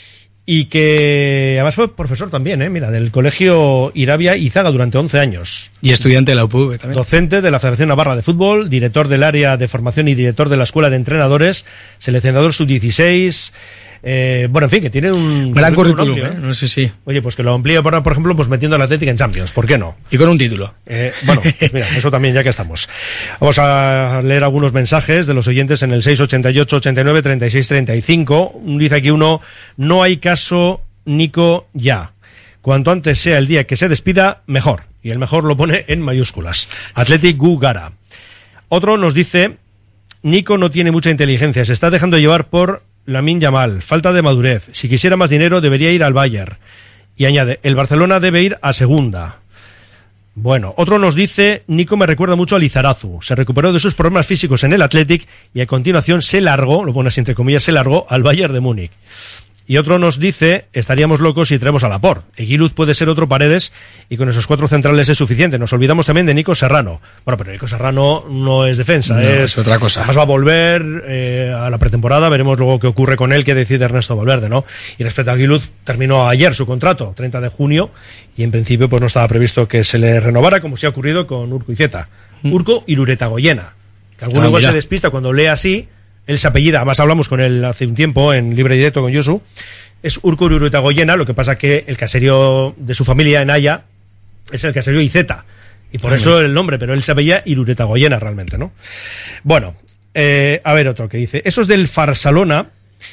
y que además fue profesor también, ¿eh? Mira, del colegio Irabia Izaga durante once años. Y estudiante de la U P V también. Docente de la Federación Navarra de Fútbol, director del área de formación y director de la Escuela de Entrenadores, seleccionador sub dieciséis. Eh, bueno, en fin, que tiene un gran currículum, amplio, ¿eh? No sé si. Oye, pues que lo amplíe, por, por ejemplo, pues metiendo al Atlético en Champions, ¿por qué no? Y con un título. Eh, bueno, pues mira, eso también, ya que estamos. Vamos a leer algunos mensajes de los oyentes en el seis ochenta y ocho, ochenta y nueve, treinta y seis, treinta y cinco. Dice aquí uno: no hay caso, Nico, ya. Cuanto antes sea el día que se despida, mejor. Y el mejor lo pone en mayúsculas. Athletic Gugara. Otro nos dice: Nico no tiene mucha inteligencia, se está dejando llevar por Lamine Yamal, falta de madurez. Si quisiera más dinero debería ir al Bayern. Y añade: el Barcelona debe ir a segunda. Bueno, otro nos dice: Nico me recuerda mucho a Lizarazu. Se recuperó de sus problemas físicos en el Athletic y a continuación se largó, lo pone así entre comillas, se largó al Bayern de Múnich. Y otro nos dice: estaríamos locos si traemos a Laporte. Eguiluz puede ser otro Paredes y con esos cuatro centrales es suficiente. Nos olvidamos también de Nico Serrano. Bueno, pero Nico Serrano no es defensa, no, es, es otra cosa. Además va a volver eh, a la pretemporada, veremos luego qué ocurre con él, qué decide Ernesto Valverde, ¿no? Y respecto a Eguiluz, terminó ayer su contrato, treinta de junio, y en principio pues no estaba previsto que se le renovara, como sí ha ocurrido con Urko Izeta. Mm. Urko Iruretagoyena, que alguno igual se despista cuando lee así. Él se apellida, además hablamos con él hace un tiempo en Libre Directo con Josu, es Urko Iruretagoyena, lo que pasa que el caserío de su familia en Haya es el caserío Izeta, Y por eso el nombre, pero él se veía Iruretagoyena realmente, ¿no? Bueno, eh, a ver otro que dice, esos del Farsalona,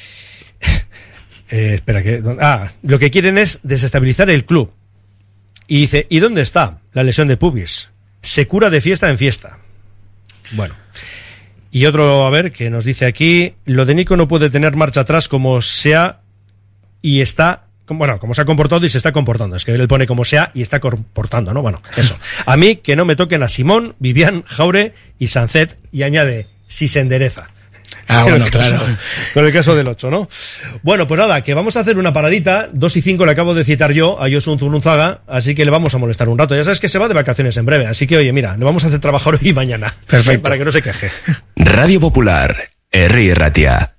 eh, espera que, ah, lo que quieren es desestabilizar el club. Y dice, ¿y dónde está la lesión de pubis? Se cura de fiesta en fiesta. Bueno. Y otro, a ver, que nos dice aquí, lo de Nico no puede tener marcha atrás como sea y está, bueno, como se ha comportado y se está comportando. Es que él pone como sea y está comportando, ¿no? Bueno, eso. A mí que no me toquen a Simón, Vivian, Jaure y Sancet, y añade, si se endereza. Ah, bueno, caso, claro. Con el caso del ocho, ¿no? Bueno, pues nada, que vamos a hacer una paradita. Dos y cinco le acabo de citar yo a Josu Zurunzaga, así que le vamos a molestar un rato. Ya sabes que se va de vacaciones en breve, así que oye, mira, le vamos a hacer trabajar hoy y mañana. Perfecto. Para que no se queje. Radio Popular, Herri Ratia.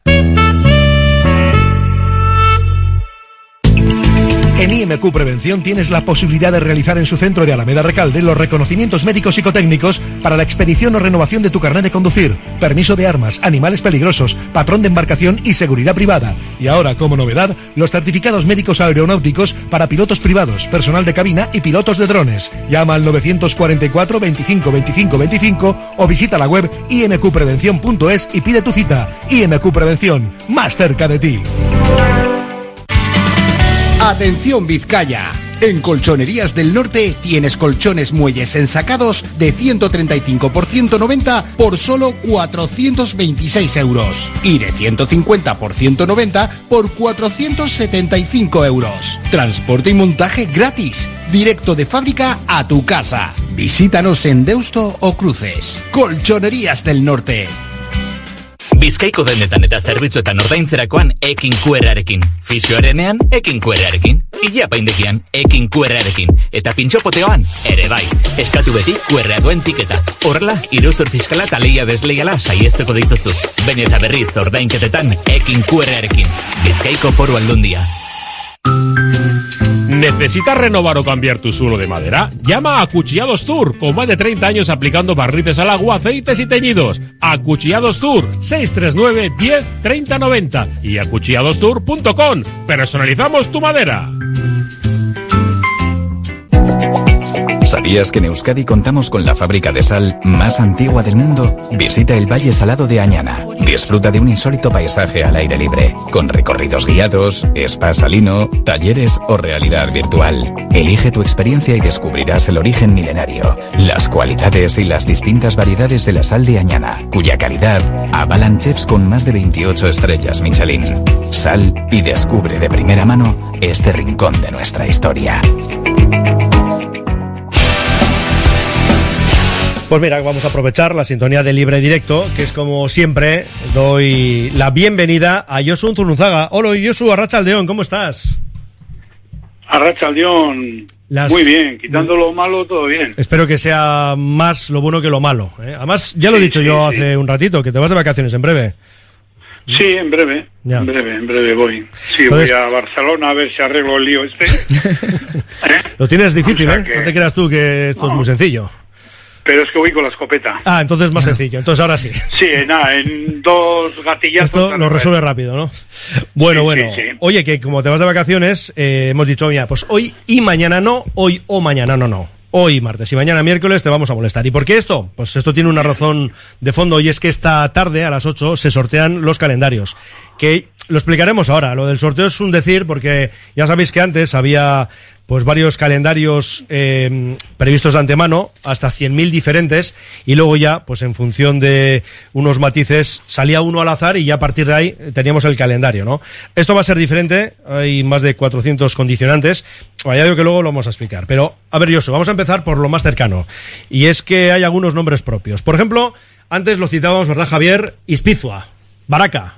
En I M Q Prevención tienes la posibilidad de realizar en su centro de Alameda Recalde los reconocimientos médicos psicotécnicos para la expedición o renovación de tu carnet de conducir, permiso de armas, animales peligrosos, patrón de embarcación y seguridad privada. Y ahora, como novedad, los certificados médicos aeronáuticos para pilotos privados, personal de cabina y pilotos de drones. Llama al novecientos cuarenta y cuatro, veinticinco, veinticinco, veinticinco o visita la web i m q prevención punto es y pide tu cita. I M Q Prevención, más cerca de ti. Atención Vizcaya, en Colchonerías del Norte tienes colchones muelles ensacados de ciento treinta y cinco por ciento noventa por solo cuatrocientos veintiséis euros y de ciento cincuenta por ciento noventa por cuatrocientos setenta y cinco euros. Transporte y montaje gratis, directo de fábrica a tu casa. Visítanos en Deusto o Cruces. Colchonerías del Norte. Bizkaiko dendetan eta zerbitzuetan ordaintzerakoan ekin Q R-arekin. Fisioarenean, ekin Q R-arekin. Ila paindekian, ekin Q R-arekin. Eta pintxopoteoan, ere bai. Eskatu beti Q R-a duen tiketa. Horrela, iruzur fiskala eta lehia desleiala saiesteko dituzu. Baina eta berriz ordainketetan, ekin Q R-arekin. Bizkaiko Foru Aldundia. ¿Necesitas renovar o cambiar tu suelo de madera? Llama a Acuchillados Tour, con más de treinta años aplicando barnices al agua, aceites y teñidos. Acuchillados Tour, seis tres nueve, diez, treinta, noventa y acuchillados tour punto com. Personalizamos tu madera. ¿Sabías que en Euskadi contamos con la fábrica de sal más antigua del mundo? Visita el Valle Salado de Añana. Disfruta de un insólito paisaje al aire libre, con recorridos guiados, spa salino, talleres o realidad virtual. Elige tu experiencia y descubrirás el origen milenario, las cualidades y las distintas variedades de la sal de Añana, cuya calidad avalan chefs con más de veintiocho estrellas Michelin. Sal y descubre de primera mano este rincón de nuestra historia. Pues mira, vamos a aprovechar la sintonía de Libre Directo, que es como siempre, doy la bienvenida a Josu Zurunzaga. Hola Josu, Arratsaldeon, ¿cómo estás? Arratsaldeon, Las... muy bien, quitando lo malo, todo bien. Espero que sea más lo bueno que lo malo, ¿eh? Además, ya lo he sí, dicho sí, yo sí. hace un ratito, que te vas de vacaciones en breve. Sí, en breve, ya. en breve, en breve voy. Sí, Entonces... voy a Barcelona a ver si arreglo el lío este. ¿Eh? Lo tienes difícil, o sea ¿eh? Que... No te creas tú que esto no. es muy sencillo. Pero es que voy con la escopeta. Ah, entonces más sencillo. Entonces ahora sí. Sí, nada, en dos gatillazos. Esto lo resuelve rápido, ¿no? Bueno, sí, bueno. Sí, sí. Oye, que como te vas de vacaciones, eh, hemos dicho, mira, pues hoy y mañana no, hoy o mañana no, no. Hoy martes y mañana miércoles te vamos a molestar. ¿Y por qué esto? Pues esto tiene una razón de fondo y es que esta tarde a las ocho se sortean los calendarios. Que lo explicaremos ahora. Lo del sorteo es un decir porque ya sabéis que antes había pues varios calendarios eh, previstos de antemano, hasta cien mil diferentes, y luego ya, pues en función de unos matices, salía uno al azar y ya a partir de ahí teníamos el calendario, ¿no? Esto va a ser diferente, hay más de cuatrocientos condicionantes, ya digo que luego lo vamos a explicar. Pero, a ver, Josu, vamos a empezar por lo más cercano, y es que hay algunos nombres propios. Por ejemplo, antes lo citábamos, ¿verdad, Javier? Ispizua, Baraca.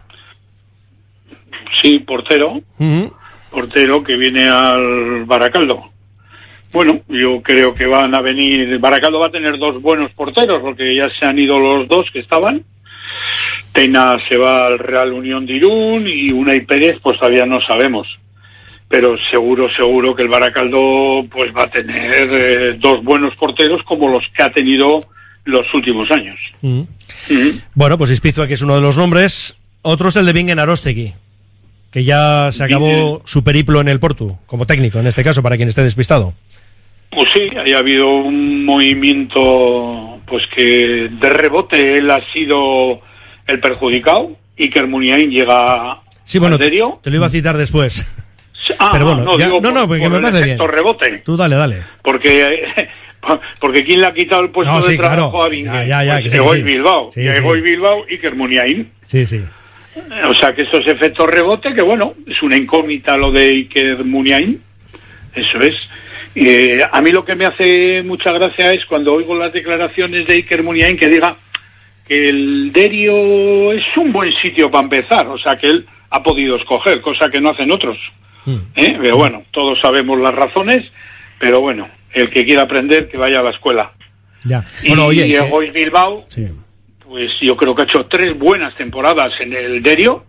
Sí, portero. Uh-huh. Portero que viene al Baracaldo. Bueno, yo creo que van a venir... Baracaldo va a tener dos buenos porteros, porque ya se han ido los dos que estaban. Tena se va al Real Unión de Irún y Unai Pérez, pues todavía no sabemos. Pero seguro, seguro que el Baracaldo pues va a tener eh, dos buenos porteros como los que ha tenido los últimos años. Uh-huh. Uh-huh. Bueno, pues Ispizua, que es uno de los nombres. Otro es el de Bingen Arostegui, que ya se acabó su periplo en el Portu, como técnico, en este caso, para quien esté despistado. Pues sí, ha habido un movimiento, pues que de rebote él ha sido el perjudicado. Iker Muniain llega sí, bueno, al Derio. Te lo iba a citar después. Ah, pero bueno, no, ya, digo no, no, porque por me el parece bien. Rebote. Tú dale, dale. Porque porque quién le ha quitado el puesto no, sí, de trabajo claro. a Vingue. Ya, ya, ya, pues que sí, Egoy sí. Bilbao. Sí, y Egoy sí. Bilbao, Iker Muniain. Sí, sí. O sea que esos efectos rebote, que bueno, es una incógnita lo de Iker Muniain. Eso es. Eh, a mí lo que me hace mucha gracia es cuando oigo las declaraciones de Iker Muniain que diga que el Derio es un buen sitio para empezar, o sea que él ha podido escoger, cosa que no hacen otros. Mm. ¿Eh? Pero bueno, todos sabemos las razones, pero bueno, el que quiera aprender que vaya a la escuela. Ya. Bueno, y oye, Egoy Bilbao, sí. pues yo creo que ha hecho tres buenas temporadas en el Derio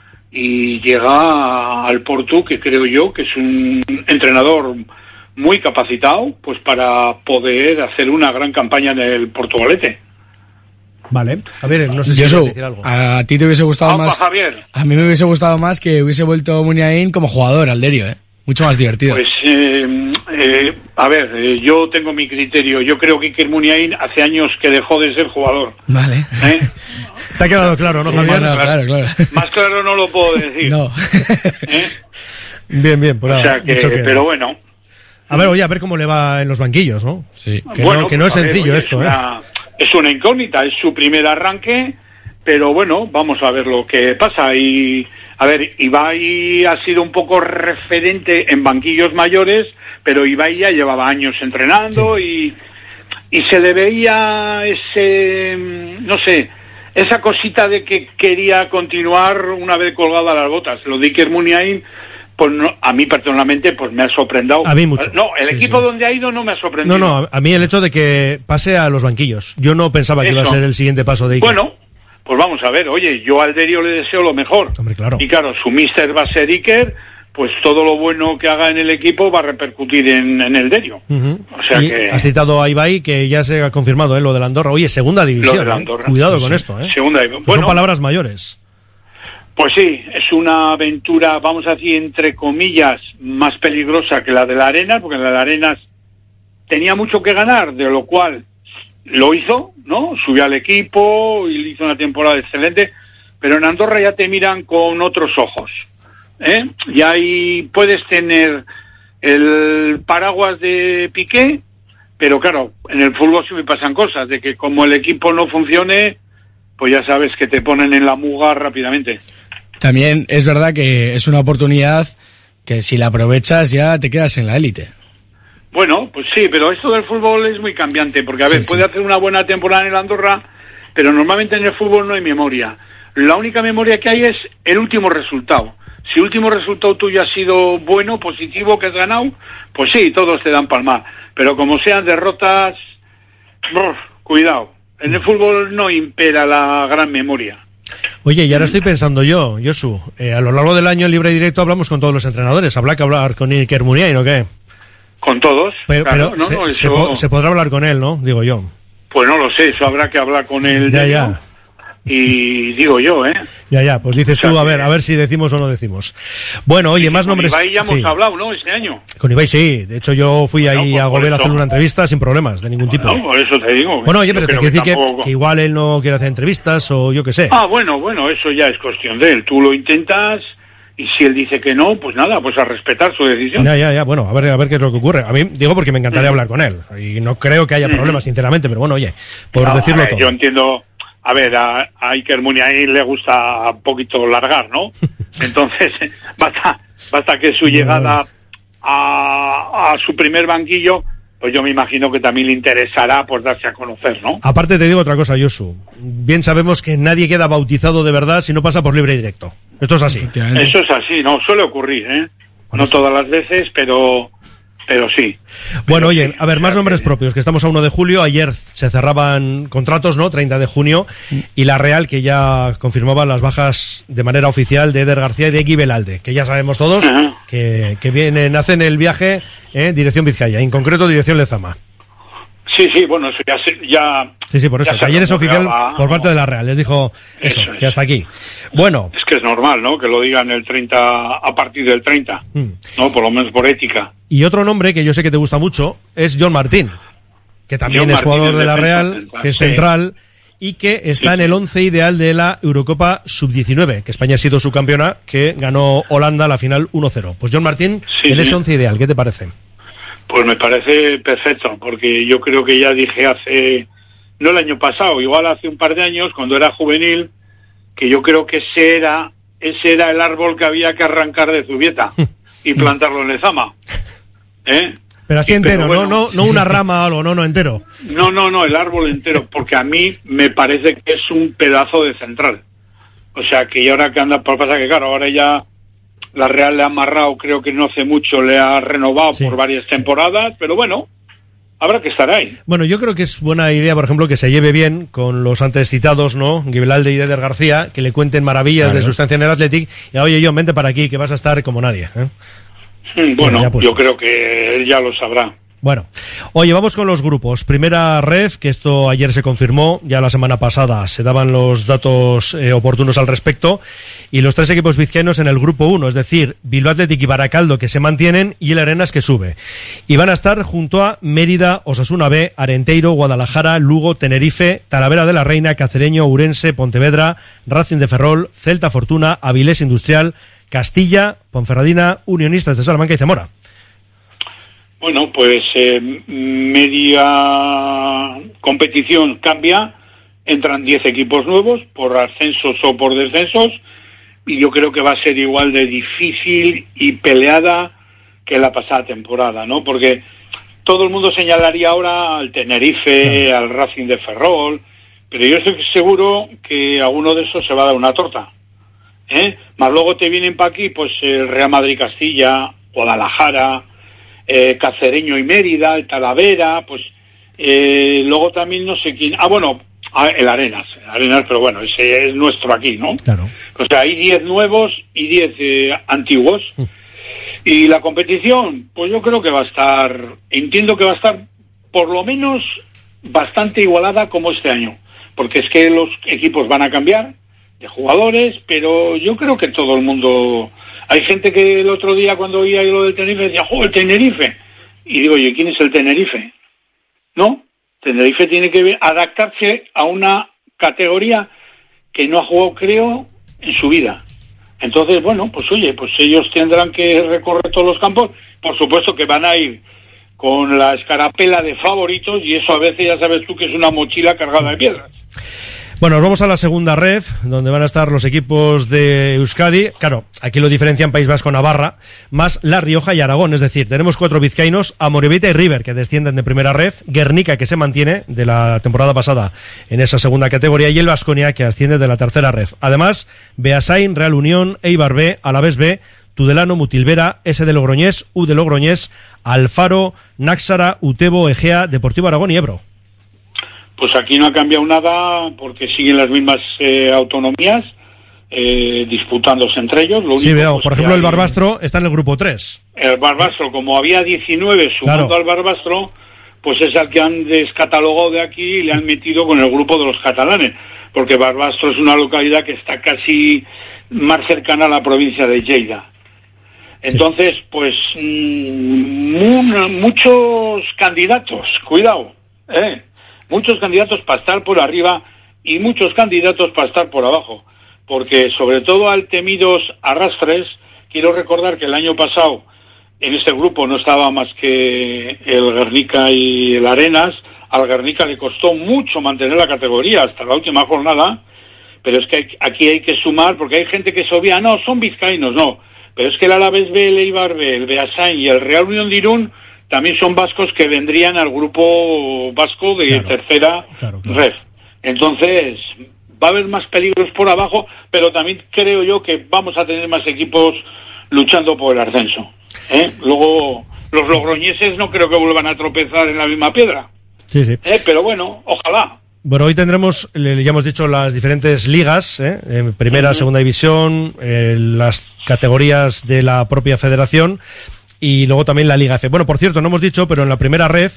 y llega al Porto, que creo yo que es un entrenador muy capacitado pues para poder hacer una gran campaña en el Portugalete. Vale, a ver, no sé si Eso, quieres decir algo. A ti te hubiese gustado Opa, más. Javier. A mí me hubiese gustado más que hubiese vuelto Muniain como jugador al Derio, ¿eh? Mucho más divertido. Pues, eh, eh, a ver, eh, yo tengo mi criterio. Yo creo que Iker Muniain hace años que dejó de ser jugador. Vale. ¿Eh? Te ha quedado claro, ¿no, sí, Javier? No, claro, claro. Más claro no lo puedo decir. No. ¿Eh? Bien, bien, por o sea que, pero bueno. A ver, oye, a ver cómo le va en los banquillos, ¿no? Sí. Que bueno, no, que no es pues, sencillo ver, oye, esto, es una, ¿eh? Es una incógnita, es su primer arranque, pero bueno, vamos a ver lo que pasa. Y a ver, Ibai ha sido un poco referente en banquillos mayores, pero Ibai ya llevaba años entrenando sí. y, y se le veía ese, no sé, esa cosita de que quería continuar una vez colgada las botas. Lo de Iker Muniain, pues no, a mí personalmente pues me ha sorprendido. A mí mucho. No, el sí, equipo sí. donde ha ido no me ha sorprendido. No, no, a mí el hecho de que pase a los banquillos. Yo no pensaba que Eso. iba a ser el siguiente paso de Iker. Bueno, pues vamos a ver, oye, yo al Derio le deseo lo mejor. Hombre, claro. Y claro, su míster va a ser Iker, pues todo lo bueno que haga en el equipo va a repercutir en, en el Derio. Uh-huh. O sea y que... has citado a Ibai, que ya se ha confirmado, ¿eh? Lo de la Andorra. Oye, segunda división. Lo de la Andorra. ¿eh? Cuidado Sí, con sí. esto, ¿eh? Segunda Que bueno, son palabras mayores. Pues sí, es una aventura, vamos a decir, entre comillas, más peligrosa que la de la Arenas, porque la de la Arenas tenía mucho que ganar, de lo cual lo hizo, ¿no? Subió al equipo y hizo una temporada excelente, pero en Andorra ya te miran con otros ojos, ¿eh? Y ahí puedes tener el paraguas de Piqué, pero claro, en el fútbol sí me pasan cosas, de que como el equipo no funcione, pues ya sabes que te ponen en la muga rápidamente. También es verdad que es una oportunidad que si la aprovechas ya te quedas en la élite. Bueno, pues sí, pero esto del fútbol es muy cambiante, porque a ver, sí, puede sí. hacer una buena temporada en el Andorra, pero normalmente en el fútbol no hay memoria. La única memoria que hay es el último resultado. Si el último resultado tuyo ha sido bueno, positivo, que has ganado, pues sí, todos te dan palmar. Pero como sean derrotas, brr, cuidado. En el fútbol no impera la gran memoria. Oye, y ahora estoy pensando yo, Josu, eh, a lo largo del año en Libre y Directo hablamos con todos los entrenadores. ¿Habrá que hablar con Iker Muniain o qué? Con todos. Pero, claro, pero no, se, no, se, eso... po- se podrá hablar con él, ¿no? Digo yo. Pues no lo sé, eso habrá que hablar con él. Ya, ya. Y digo yo, ¿eh? Ya, ya, pues dices O sea tú, a que- ver, a ver si decimos o no decimos. Bueno, oye, más Con nombres. Ibai ya hemos Sí. hablado, ¿no? Este año. Con Ibai sí, de hecho yo fui Bueno, ahí pues a por Gobel a eso. hacer una entrevista sin problemas, de ningún tipo. No, por eso te digo. Bueno, oye, Yo pero te creo quiero decir que, tampoco- que igual él no quiere hacer entrevistas o yo qué sé. Ah, bueno, bueno, eso ya es cuestión de él. Tú lo intentas y si él dice que no, pues nada, pues a respetar su decisión. Ya, ya, ya, bueno, a ver, a ver qué es lo que ocurre. A mí, digo porque me encantaría Mm. hablar con él. Y no creo que haya Mm. problemas, sinceramente, pero bueno, oye, por No, decirlo a ver, todo. Yo entiendo, a ver, a, a Iker Muniain le gusta un poquito largar, ¿no? Entonces, basta, basta que su llegada a, a su primer banquillo, pues yo me imagino que también le interesará pues darse a conocer, ¿no? Aparte te digo otra cosa, Josu. Bien sabemos que nadie queda bautizado de verdad si no pasa por Libre y Directo. Esto es así. Eso es así, no suele ocurrir, ¿eh? No todas las veces, pero pero sí. Bueno, oye, a ver, más nombres propios, que estamos a uno de julio. Ayer se cerraban contratos, ¿no? treinta de junio. Y la Real, que ya confirmaba las bajas de manera oficial de Eder García y de Egui Belalde, que ya sabemos todos que, que vienen, hacen el viaje en dirección Vizcaya, en concreto dirección Lezama. Sí, sí, bueno, eso ya... Se, ya sí, sí, por eso, que ayer es oficial por parte de la Real, les dijo eso, eso que hasta aquí. Bueno. Es que es normal, ¿no?, que lo digan el treinta, a partir del treinta, mm. ¿no?, por lo menos por ética. Y otro nombre que yo sé que te gusta mucho es John Martín, que también John es Martín jugador de la Real, central, que es sí. central, y que está sí, en el once ideal de la Eurocopa sub diecinueve, que España ha sido subcampeona, que ganó Holanda la final uno cero. Pues John Martín, sí, él es sí. once ideal, ¿qué te parece? Pues me parece perfecto, porque yo creo que ya dije hace, no el año pasado, igual hace un par de años, cuando era juvenil, que yo creo que ese era, ese era el árbol que había que arrancar de Zubieta y plantarlo en Lezama. ¿Eh? Pero así entero, pero bueno, no, no, no una rama o algo, no, no, entero. No, no, no, el árbol entero, porque a mí me parece que es un pedazo de central. O sea, que y ahora que anda, por pasa que claro, ahora ya la Real le ha amarrado, creo que no hace mucho, le ha renovado sí. por varias temporadas, pero bueno, habrá que estar ahí. Bueno, yo creo que es buena idea, por ejemplo, que se lleve bien con los antes citados, ¿no?, Guibelalde y Eder García, que le cuenten maravillas claro. de su estancia en el Athletic, y oye, John, vente para aquí, que vas a estar como nadie, ¿eh? Bueno, bueno yo creo que él ya lo sabrá. Bueno, oye, vamos con los grupos. Primera ref, que esto ayer se confirmó, ya la semana pasada se daban los datos eh, oportunos al respecto, y los tres equipos vizcaínos en el grupo uno, es decir, Bilbao Athletic y Baracaldo, que se mantienen, y el Arenas, que sube. Y van a estar junto a Mérida, Osasuna B, Arenteiro, Guadalajara, Lugo, Tenerife, Talavera de la Reina, Cacereño, Ourense, Pontevedra, Racing de Ferrol, Celta Fortuna, Avilés Industrial, Castilla, Ponferradina, Unionistas de Salamanca y Zamora. Bueno, pues eh, media competición cambia, entran diez equipos nuevos por ascensos o por descensos, y yo creo que va a ser igual de difícil y peleada que la pasada temporada, ¿no? Porque todo el mundo señalaría ahora al Tenerife, claro. al Racing de Ferrol, pero yo estoy seguro que alguno de esos se va a dar una torta, ¿eh? Más luego te vienen para aquí, pues el Real Madrid Castilla, Guadalajara, Eh, Cacereño y Mérida, el Talavera, pues eh, luego también no sé quién, ah bueno, el Arenas, el Arenas, pero bueno, ese es nuestro aquí, ¿no? Claro. O sea, hay diez nuevos y diez eh, antiguos. Mm. Y la competición, pues yo creo que va a estar, entiendo que va a estar por lo menos bastante igualada como este año, porque es que los equipos van a cambiar de jugadores, pero yo creo que todo el mundo... Hay gente que el otro día cuando oía lo del Tenerife decía, ¡jo, el Tenerife! Y digo, oye, ¿quién es el Tenerife? ¿No? Tenerife tiene que adaptarse a una categoría que no ha jugado, creo, en su vida. Entonces, bueno, pues oye, pues ellos tendrán que recorrer todos los campos. Por supuesto que van a ir con la escarapela de favoritos, y eso a veces ya sabes tú que es una mochila cargada de piedras. Bueno, nos vamos a la segunda ref, donde van a estar los equipos de Euskadi. Claro, aquí lo diferencian País Vasco, Navarra, más La Rioja y Aragón. Es decir, tenemos cuatro vizcaínos, Amorebieta y River, que descienden de primera ref, Guernica, que se mantiene de la temporada pasada en esa segunda categoría, y el Baskonia, que asciende de la tercera ref. Además, Beasain, Real Unión, Eibar B, Alavés B, Tudelano, Mutilvera, S de Logroñés, U de Logroñés, Alfaro, Náxara, Utebo, Egea, Deportivo Aragón y Ebro. Pues aquí no ha cambiado nada porque siguen las mismas eh, autonomías eh, disputándose entre ellos. Lo único, sí, veo, pues, por ejemplo, hay... el Barbastro está en el grupo tres. El Barbastro, como había diecinueve sumando claro. al Barbastro, pues es al que han descatalogado de aquí y le han metido con el grupo de los catalanes, porque Barbastro es una localidad que está casi más cercana a la provincia de Lleida. Entonces, sí. pues mmm, muchos candidatos, cuidado, eh. Muchos candidatos para estar por arriba y muchos candidatos para estar por abajo, porque sobre todo al temidos arrastres, quiero recordar que el año pasado en este grupo no estaba más que el Guernica y el Arenas. Al Guernica le costó mucho mantener la categoría hasta la última jornada, pero es que aquí hay que sumar, porque hay gente que se obvia, no, son vizcaínos, no, pero es que el Alavés B, el Eibar B, el Beasain y el Real Unión de Irún también son vascos que vendrían al grupo vasco de claro, tercera claro, claro. ref. Entonces, va a haber más peligros por abajo, pero también creo yo que vamos a tener más equipos luchando por el ascenso. ¿eh? Luego, los logroñeses no creo que vuelvan a tropezar en la misma piedra. Sí, sí. ¿eh? Pero bueno, ojalá. Bueno, hoy tendremos, ya hemos dicho, las diferentes ligas, ¿eh? en primera, uh-huh. segunda división, eh, las categorías de la propia federación, y luego también la Liga F. Bueno, por cierto, no hemos dicho, pero en la primera ref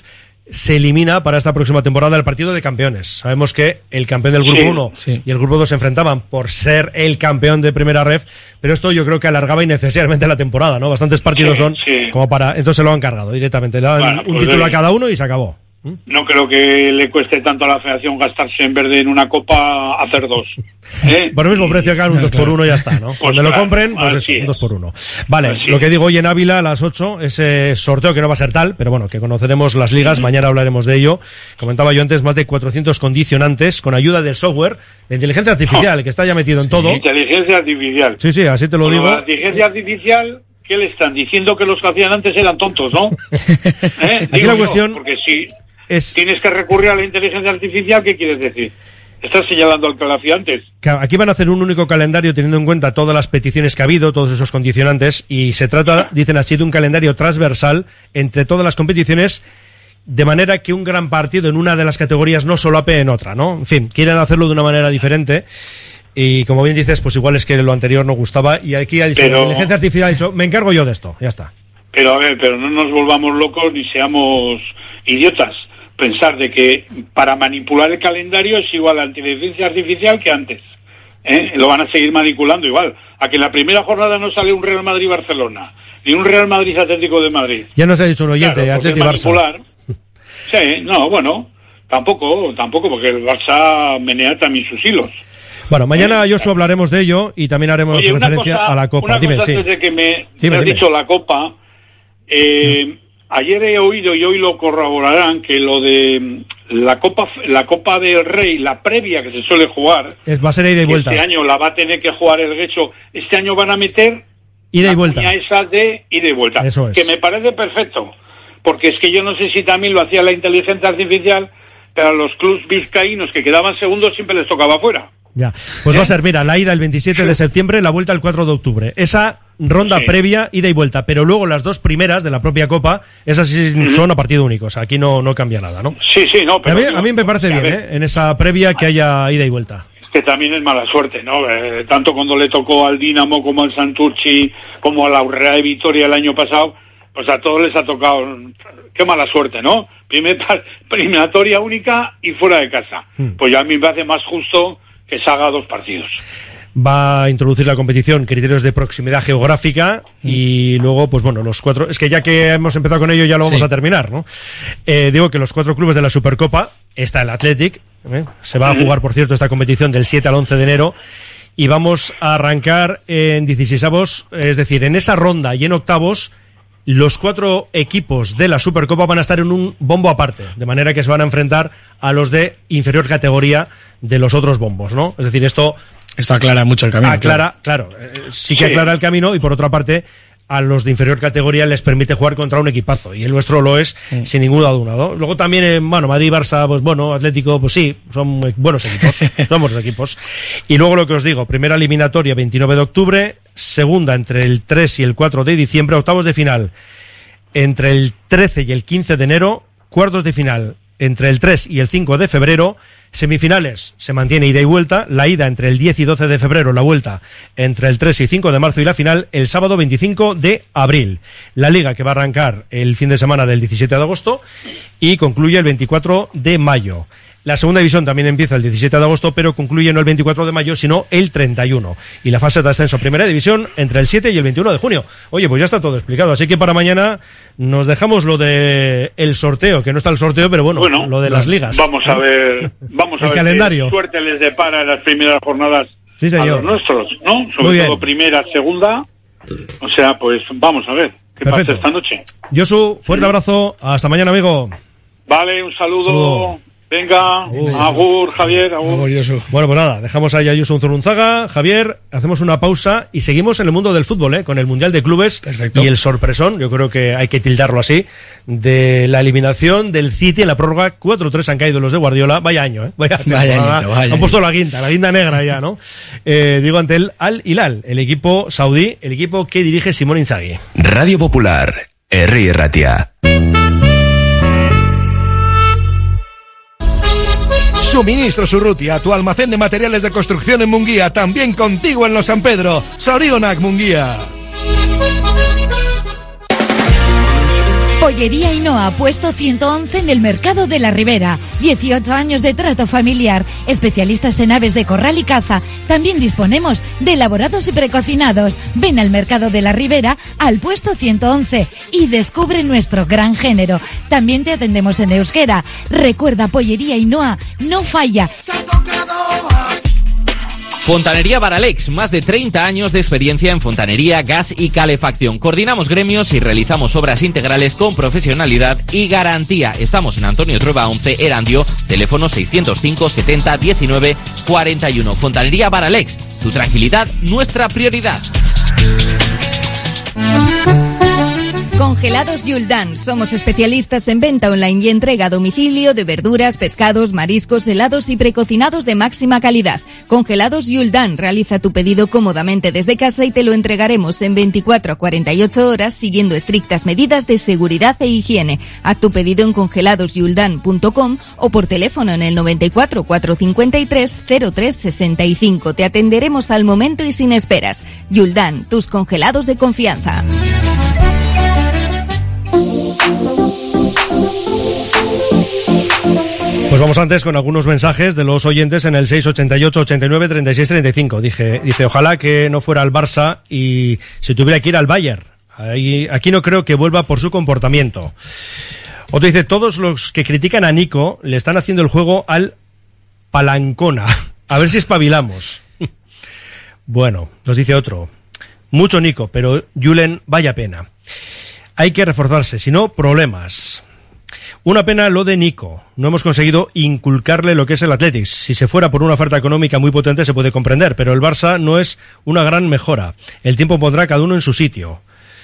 se elimina para esta próxima temporada el partido de campeones. Sabemos que el campeón del grupo uno sí, sí. y el grupo dos se enfrentaban por ser el campeón de primera ref, pero esto yo creo que alargaba innecesariamente la temporada, ¿no? Bastantes partidos sí, son sí. como para... Entonces se lo han cargado directamente, le dan bueno, un pues título bien. a cada uno y se acabó. No creo que le cueste tanto a la federación gastarse en vez de en una copa hacer dos. ¿eh? Por el mismo precio que hagan un dos por uno ya está, ¿no? Pues cuando claro, lo compren, pues es un dos por uno. Vale, así lo que digo hoy en Ávila a las ocho, ese sorteo que no va a ser tal, pero bueno, que conoceremos las ligas, uh-huh. mañana hablaremos de ello. Comentaba yo antes, más de cuatrocientos condicionantes con ayuda del software de inteligencia artificial, oh. que está ya metido en sí. todo. Inteligencia artificial. Sí, sí, así te lo bueno, digo. La inteligencia artificial... ¿Qué le están diciendo? Que los que hacían antes eran tontos, ¿no? ¿Eh? Aquí la cuestión... Yo, porque si es... tienes que recurrir a la inteligencia artificial, ¿qué quieres decir? Estás señalando al que lo hacía antes. Aquí van a hacer un único calendario teniendo en cuenta todas las peticiones que ha habido, todos esos condicionantes, y se trata, dicen así, de un calendario transversal entre todas las competiciones, de manera que un gran partido en una de las categorías no solape en otra, ¿no? En fin, quieren hacerlo de una manera diferente. Y como bien dices, pues igual es que lo anterior no gustaba y aquí ha dicho, pero, la inteligencia artificial ha dicho, me encargo yo de esto, ya está. Pero a ver, pero no nos volvamos locos ni seamos idiotas. Pensar de que para manipular el calendario es igual a la inteligencia artificial que antes. ¿eh? Lo van a seguir manipulando igual. A que en la primera jornada no sale un Real Madrid-Barcelona, ni un Real Madrid-Atlético de Madrid. Ya nos ha dicho un oyente, claro, Atlético-Barça. Sí, no, bueno, tampoco, tampoco, porque el Barça menea también sus hilos. Bueno, mañana, Josu, hablaremos de ello y también haremos Oye, referencia cosa, a la Copa. Una dime, cosa sí. antes de que me, dime, me has dime. dicho la Copa, eh, sí. ayer he oído y hoy lo corroborarán que lo de la Copa la Copa del Rey, la previa que se suele jugar, es, va a ser ida y vuelta. Este año la va a tener que jugar el Guecho. Este año van a meter ida y vuelta. Esa de ida y vuelta. Eso es. Que me parece perfecto, porque es que yo no sé si también lo hacía la inteligencia artificial, pero a los clubes vizcaínos que quedaban segundos siempre les tocaba fuera. Ya, pues ¿Eh? va a ser, mira, la ida el veintisiete de septiembre, la vuelta el cuatro de octubre. Esa ronda sí. previa, ida y vuelta, pero luego las dos primeras de la propia Copa, esas sí uh-huh. son a partido único, o sea, aquí no, no cambia nada, ¿no? Sí, sí, no, pero... A mí, a mí me parece bien, ¿eh? En esa previa que haya ida y vuelta. Es que también es mala suerte, ¿no? Eh, tanto cuando le tocó al Dinamo como al Santurci, como a la Real Vitoria el año pasado, pues a todos les ha tocado... Qué mala suerte, ¿no? Primer, eliminatoria única y fuera de casa. Hmm. Pues ya a mí me hace más justo que se haga dos partidos. Va a introducir la competición criterios de proximidad geográfica mm. y luego, pues bueno, los cuatro... Es que ya que hemos empezado con ello ya lo vamos sí. a terminar, ¿no? Eh, digo que los cuatro clubes de la Supercopa, está el Athletic, ¿eh? se va a jugar, por cierto, esta competición del siete al once de enero y vamos a arrancar en dieciseisavos, es decir, en esa ronda y en octavos, los cuatro equipos de la Supercopa van a estar en un bombo aparte, de manera que se van a enfrentar a los de inferior categoría de los otros bombos, ¿no? Es decir, esto... Esto aclara mucho el camino. Aclara, claro, claro eh, sí que sí. aclara el camino y por otra parte a los de inferior categoría les permite jugar contra un equipazo y el nuestro lo es sí. sin ninguna duda, ¿no? Luego también, eh, bueno, Madrid, Barça, pues bueno, Atlético, pues sí, son buenos equipos, son buenos equipos. Y luego lo que os digo, primera eliminatoria veintinueve de octubre, segunda entre el tres y el cuatro de diciembre, octavos de final entre el trece y el quince de enero, cuartos de final entre el tres y el cinco de febrero, semifinales se mantiene ida y vuelta, la ida entre el diez y doce de febrero, la vuelta entre el tres y cinco de marzo y la final el sábado veinticinco de abril. La liga que va a arrancar el fin de semana del diecisiete de agosto y concluye el veinticuatro de mayo. La segunda división también empieza el diecisiete de agosto, pero concluye no el veinticuatro de mayo, sino el treinta y uno. Y la fase de ascenso a primera división entre el siete y el veintiuno de junio. Oye, pues ya está todo explicado. Así que para mañana nos dejamos lo de el sorteo, que no está el sorteo, pero bueno, bueno lo de las ligas. Vamos a ver, vamos a el ver calendario. Qué suerte les depara en las primeras jornadas sí, señor. a los nuestros, ¿no? Sobre todo primera, segunda. O sea, pues vamos a ver qué Perfecto. pasa esta noche. Josu, fuerte abrazo. Hasta mañana, amigo. Vale, un saludo. saludo. Venga, uh, agur, Javier, agur. Bueno, pues nada, dejamos ahí a Josu Unzurunzaga. Javier, hacemos una pausa y seguimos en el mundo del fútbol, ¿eh? Con el Mundial de Clubes. Perfecto. Y el sorpresón, yo creo que hay que tildarlo así, de la eliminación del City en la prórroga. cuatro tres han caído los de Guardiola. Vaya año, ¿eh? Vaya, vaya añito, vaya Han puesto la guinda, la guinda negra ya, ¿no? Eh, digo ante el Al Hilal, el equipo saudí, el equipo que dirige Simón Inzaghi. Radio Popular, Herri Ratia. Suministro Urrutia, tu almacén de materiales de construcción en Munguía, también contigo en Los San Pedro. Sorionak Munguía. Pollería Ainhoa, puesto ciento once en el Mercado de la Ribera. dieciocho años de trato familiar. Especialistas en aves de corral y caza. También disponemos de elaborados y precocinados. Ven al Mercado de la Ribera, al puesto ciento once, y descubre nuestro gran género. También te atendemos en euskera. Recuerda, Pollería Ainhoa no falla. Fontanería Baralex, más de treinta años de experiencia en fontanería, gas y calefacción. Coordinamos gremios y realizamos obras integrales con profesionalidad y garantía. Estamos en Antonio Trueba once, Erandio, teléfono seiscientos cinco setenta diecinueve cuarenta y uno. Fontanería Baralex, tu tranquilidad, nuestra prioridad. Congelados Yuldan. Somos especialistas en venta online y entrega a domicilio de verduras, pescados, mariscos, helados y precocinados de máxima calidad. Congelados Yuldan. Realiza tu pedido cómodamente desde casa y te lo entregaremos en veinticuatro a cuarenta y ocho horas siguiendo estrictas medidas de seguridad e higiene. Haz tu pedido en congelados yuldan punto com o por teléfono en el noventa y cuatro cuatrocientos cincuenta y tres cero tres sesenta y cinco. Te atenderemos al momento y sin esperas. Yuldan, tus congelados de confianza. Pues vamos antes con algunos mensajes de los oyentes en el seis ochenta y ocho ochenta y nueve treinta y seis treinta y cinco. Dije, dice, ojalá que no fuera al Barça y se tuviera que ir al Bayern. Ahí, aquí no creo que vuelva por su comportamiento. Otro dice, todos los que critican a Nico le están haciendo el juego al Palancona. A ver si espabilamos. Bueno, nos dice otro. Mucho Nico, pero Julen, vaya pena. Hay que reforzarse, si no, problemas. Una pena lo de Nico. No hemos conseguido inculcarle lo que es el Athletics. Si se fuera por una oferta económica muy potente se puede comprender, pero el Barça no es una gran mejora. El tiempo pondrá cada uno en su sitio.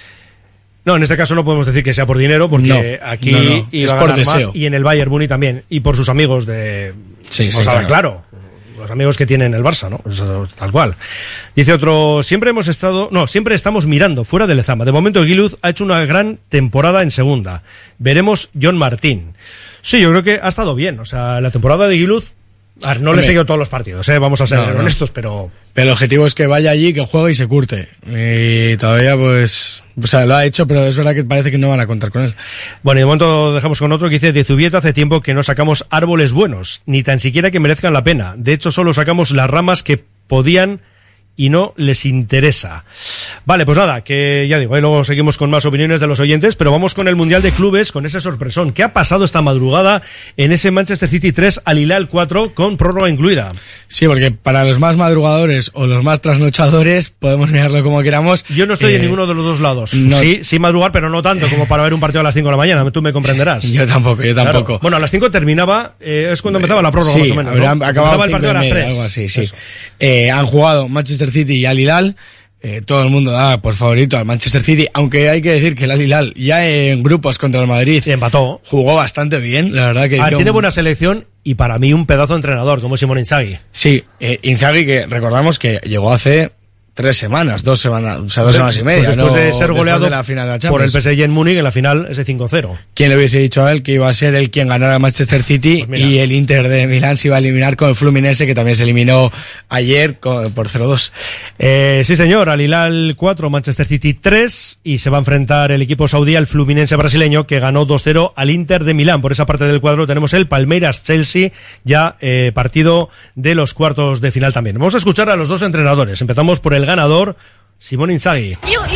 No, en este caso no podemos decir que sea por dinero, porque no, aquí no, no. iba es a por ganar deseo. Más, y en el Bayern Múnich también, y por sus amigos de... Sí, sí, o sea, claro. claro. Los amigos que tienen el Barça, ¿no? Eso, tal cual. Dice otro, siempre hemos estado, no, siempre estamos mirando fuera de Lezama. De momento Guiluz ha hecho una gran temporada en segunda. Veremos John Martín. Sí, yo creo que ha estado bien. O sea, la temporada de Guiluz, a ver, no le he seguido todos los partidos, ¿eh? Vamos a ser no, honestos, no. pero... Pero el objetivo es que vaya allí, que juegue y se curte. Y todavía, pues... O sea, lo ha hecho, pero es verdad que parece que no van a contar con él. Bueno, y de momento dejamos con otro que dice, de Zubieta hace tiempo que no sacamos árboles buenos, ni tan siquiera que merezcan la pena. De hecho, solo sacamos las ramas que podían y no les interesa. Vale, pues nada, que ya digo, ¿eh? Luego seguimos con más opiniones de los oyentes, pero vamos con el Mundial de Clubes, con ese sorpresón. ¿Qué ha pasado esta madrugada en ese Manchester City tres al Hilal cuatro con prórroga incluida? Sí, porque para los más madrugadores o los más trasnochadores, podemos mirarlo como queramos. Yo no estoy eh, en ninguno de los dos lados. No, sí, sí madrugar, pero no tanto como para ver un partido a las cinco de la mañana, tú me comprenderás. Yo tampoco, yo tampoco. Claro. Bueno, a las cinco terminaba, eh, es cuando empezaba la prórroga sí, más o menos, ¿no? Acababa el partido a las tres. Algo así, sí. Eh, han jugado Manchester City y Al Hilal. Eh, todo el mundo da por favorito al Manchester City, aunque hay que decir que el Al Hilal ya en grupos contra el Madrid y empató, jugó bastante bien, la verdad que ah, tiene un... buena selección y para mí un pedazo de entrenador como Simón Inzaghi. Sí, eh, Inzaghi, que recordamos que llegó hace tres semanas, dos semanas, o sea, dos semanas y media. Pues después ¿no? de ser goleado de la final de la por el P S G en Múnich en la final ese cinco cero. ¿Quién le hubiese dicho a él que iba a ser el quien ganara a Manchester City? Pues y el Inter de Milán se iba a eliminar con el Fluminense, que también se eliminó ayer con, por cero dos. Eh, sí señor, Al Hilal cuatro, Manchester City tres, y se va a enfrentar el equipo saudí al Fluminense brasileño, que ganó dos cero al Inter de Milán. Por esa parte del cuadro tenemos el Palmeiras-Chelsea, ya eh, partido de los cuartos de final también. Vamos a escuchar a los dos entrenadores. Empezamos por el ganador, Simón Inzaghi.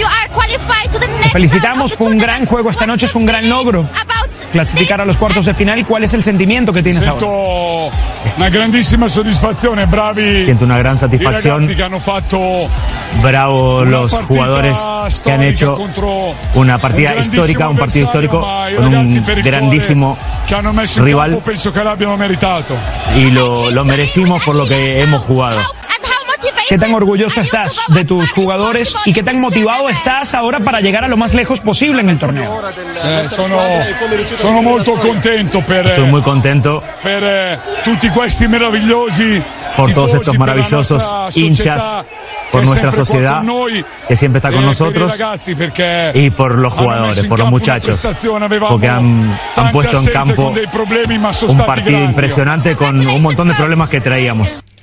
Te felicitamos, fue un gran juego esta noche, es un gran logro clasificar a los cuartos de final. ¿Cuál es el sentimiento que tienes Siento ahora? Una grandísima satisfacción, bravi. Siento una gran satisfacción. Bravo los jugadores que han hecho una partida histórica, un partido histórico con un grandísimo rival. Y lo, lo merecimos por lo que hemos jugado. ¿Qué tan orgulloso estás de tus jugadores y qué tan motivado estás ahora para llegar a lo más lejos posible en el torneo? Eh, sono, sono molto contento per, Estoy muy contento per eh, tutti questi meravigliosi por todos estos maravillosos hinchas, por nuestra sociedad que siempre está con nosotros, y por los jugadores, por los muchachos, porque han, han puesto en campo un partido impresionante con un montón de problemas que traíamos.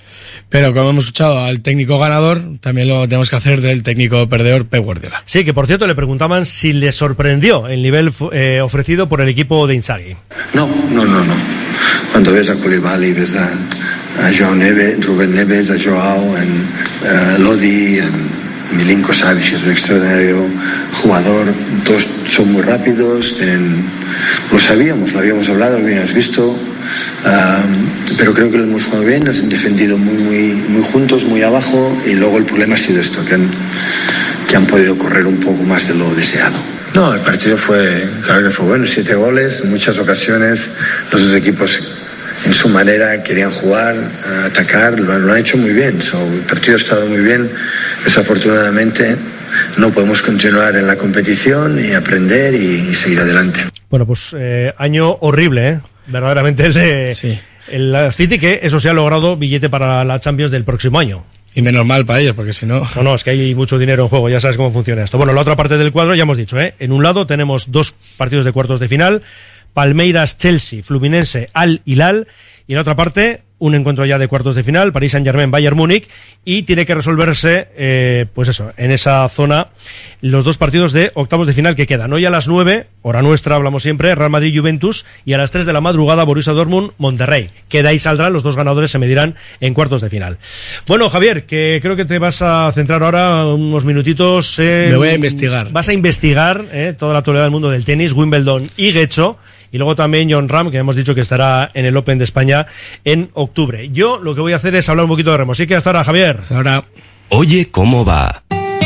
Pero como hemos escuchado al técnico ganador, también lo tenemos que hacer del técnico perdedor, Pep Guardiola. Sí, que por cierto le preguntaban si le sorprendió el nivel eh, ofrecido por el equipo de Inzaghi. No, no, no, no. Cuando ves a Koulibaly, ves a, a Joao Neves, Rubén Neves, a Joao, en, a Lodi, en Milinko Savic, que es un extraordinario jugador. Todos son muy rápidos, tienen, lo sabíamos, lo habíamos hablado, lo habíamos visto. Uh, pero creo que lo hemos jugado bien, nos han defendido muy, muy, muy juntos, muy abajo, y luego el problema ha sido esto, que han, que han podido correr un poco más de lo deseado. No, el partido fue, claro que fue bueno, siete goles, en muchas ocasiones los dos equipos en su manera querían jugar, atacar, lo, lo han hecho muy bien, so, el partido ha estado muy bien. Desafortunadamente no podemos continuar en la competición y aprender y, y seguir adelante. Bueno, pues eh, año horrible, ¿eh? Verdaderamente es de sí. el City, que eso se ha logrado billete para la Champions del próximo año. Y menos mal para ellos, porque si no... No, no, es que hay mucho dinero en juego, ya sabes cómo funciona esto. Bueno, la otra parte del cuadro ya hemos dicho, ¿eh? En un lado tenemos dos partidos de cuartos de final, Palmeiras-Chelsea, Fluminense Al-Hilal, y en la otra parte un encuentro ya de cuartos de final, Paris Saint-Germain, Bayern Múnich, y tiene que resolverse, eh, pues eso, en esa zona, los dos partidos de octavos de final que quedan. Hoy a las nueve, hora nuestra, hablamos siempre, Real Madrid-Juventus, y a las tres de la madrugada, Borussia Dortmund-Monterrey, que de ahí saldrán, los dos ganadores se medirán en cuartos de final. Bueno, Javier, que creo que te vas a centrar ahora unos minutitos en... Me voy a investigar. Vas a investigar eh, toda la actualidad del mundo del tenis, Wimbledon y Guecho, y luego también Jon Rahm, que hemos dicho que estará en el Open de España en octubre. Yo lo que voy a hacer es hablar un poquito de remo. Así que hasta ahora, Javier. Hasta ahora. Oye, ¿cómo va?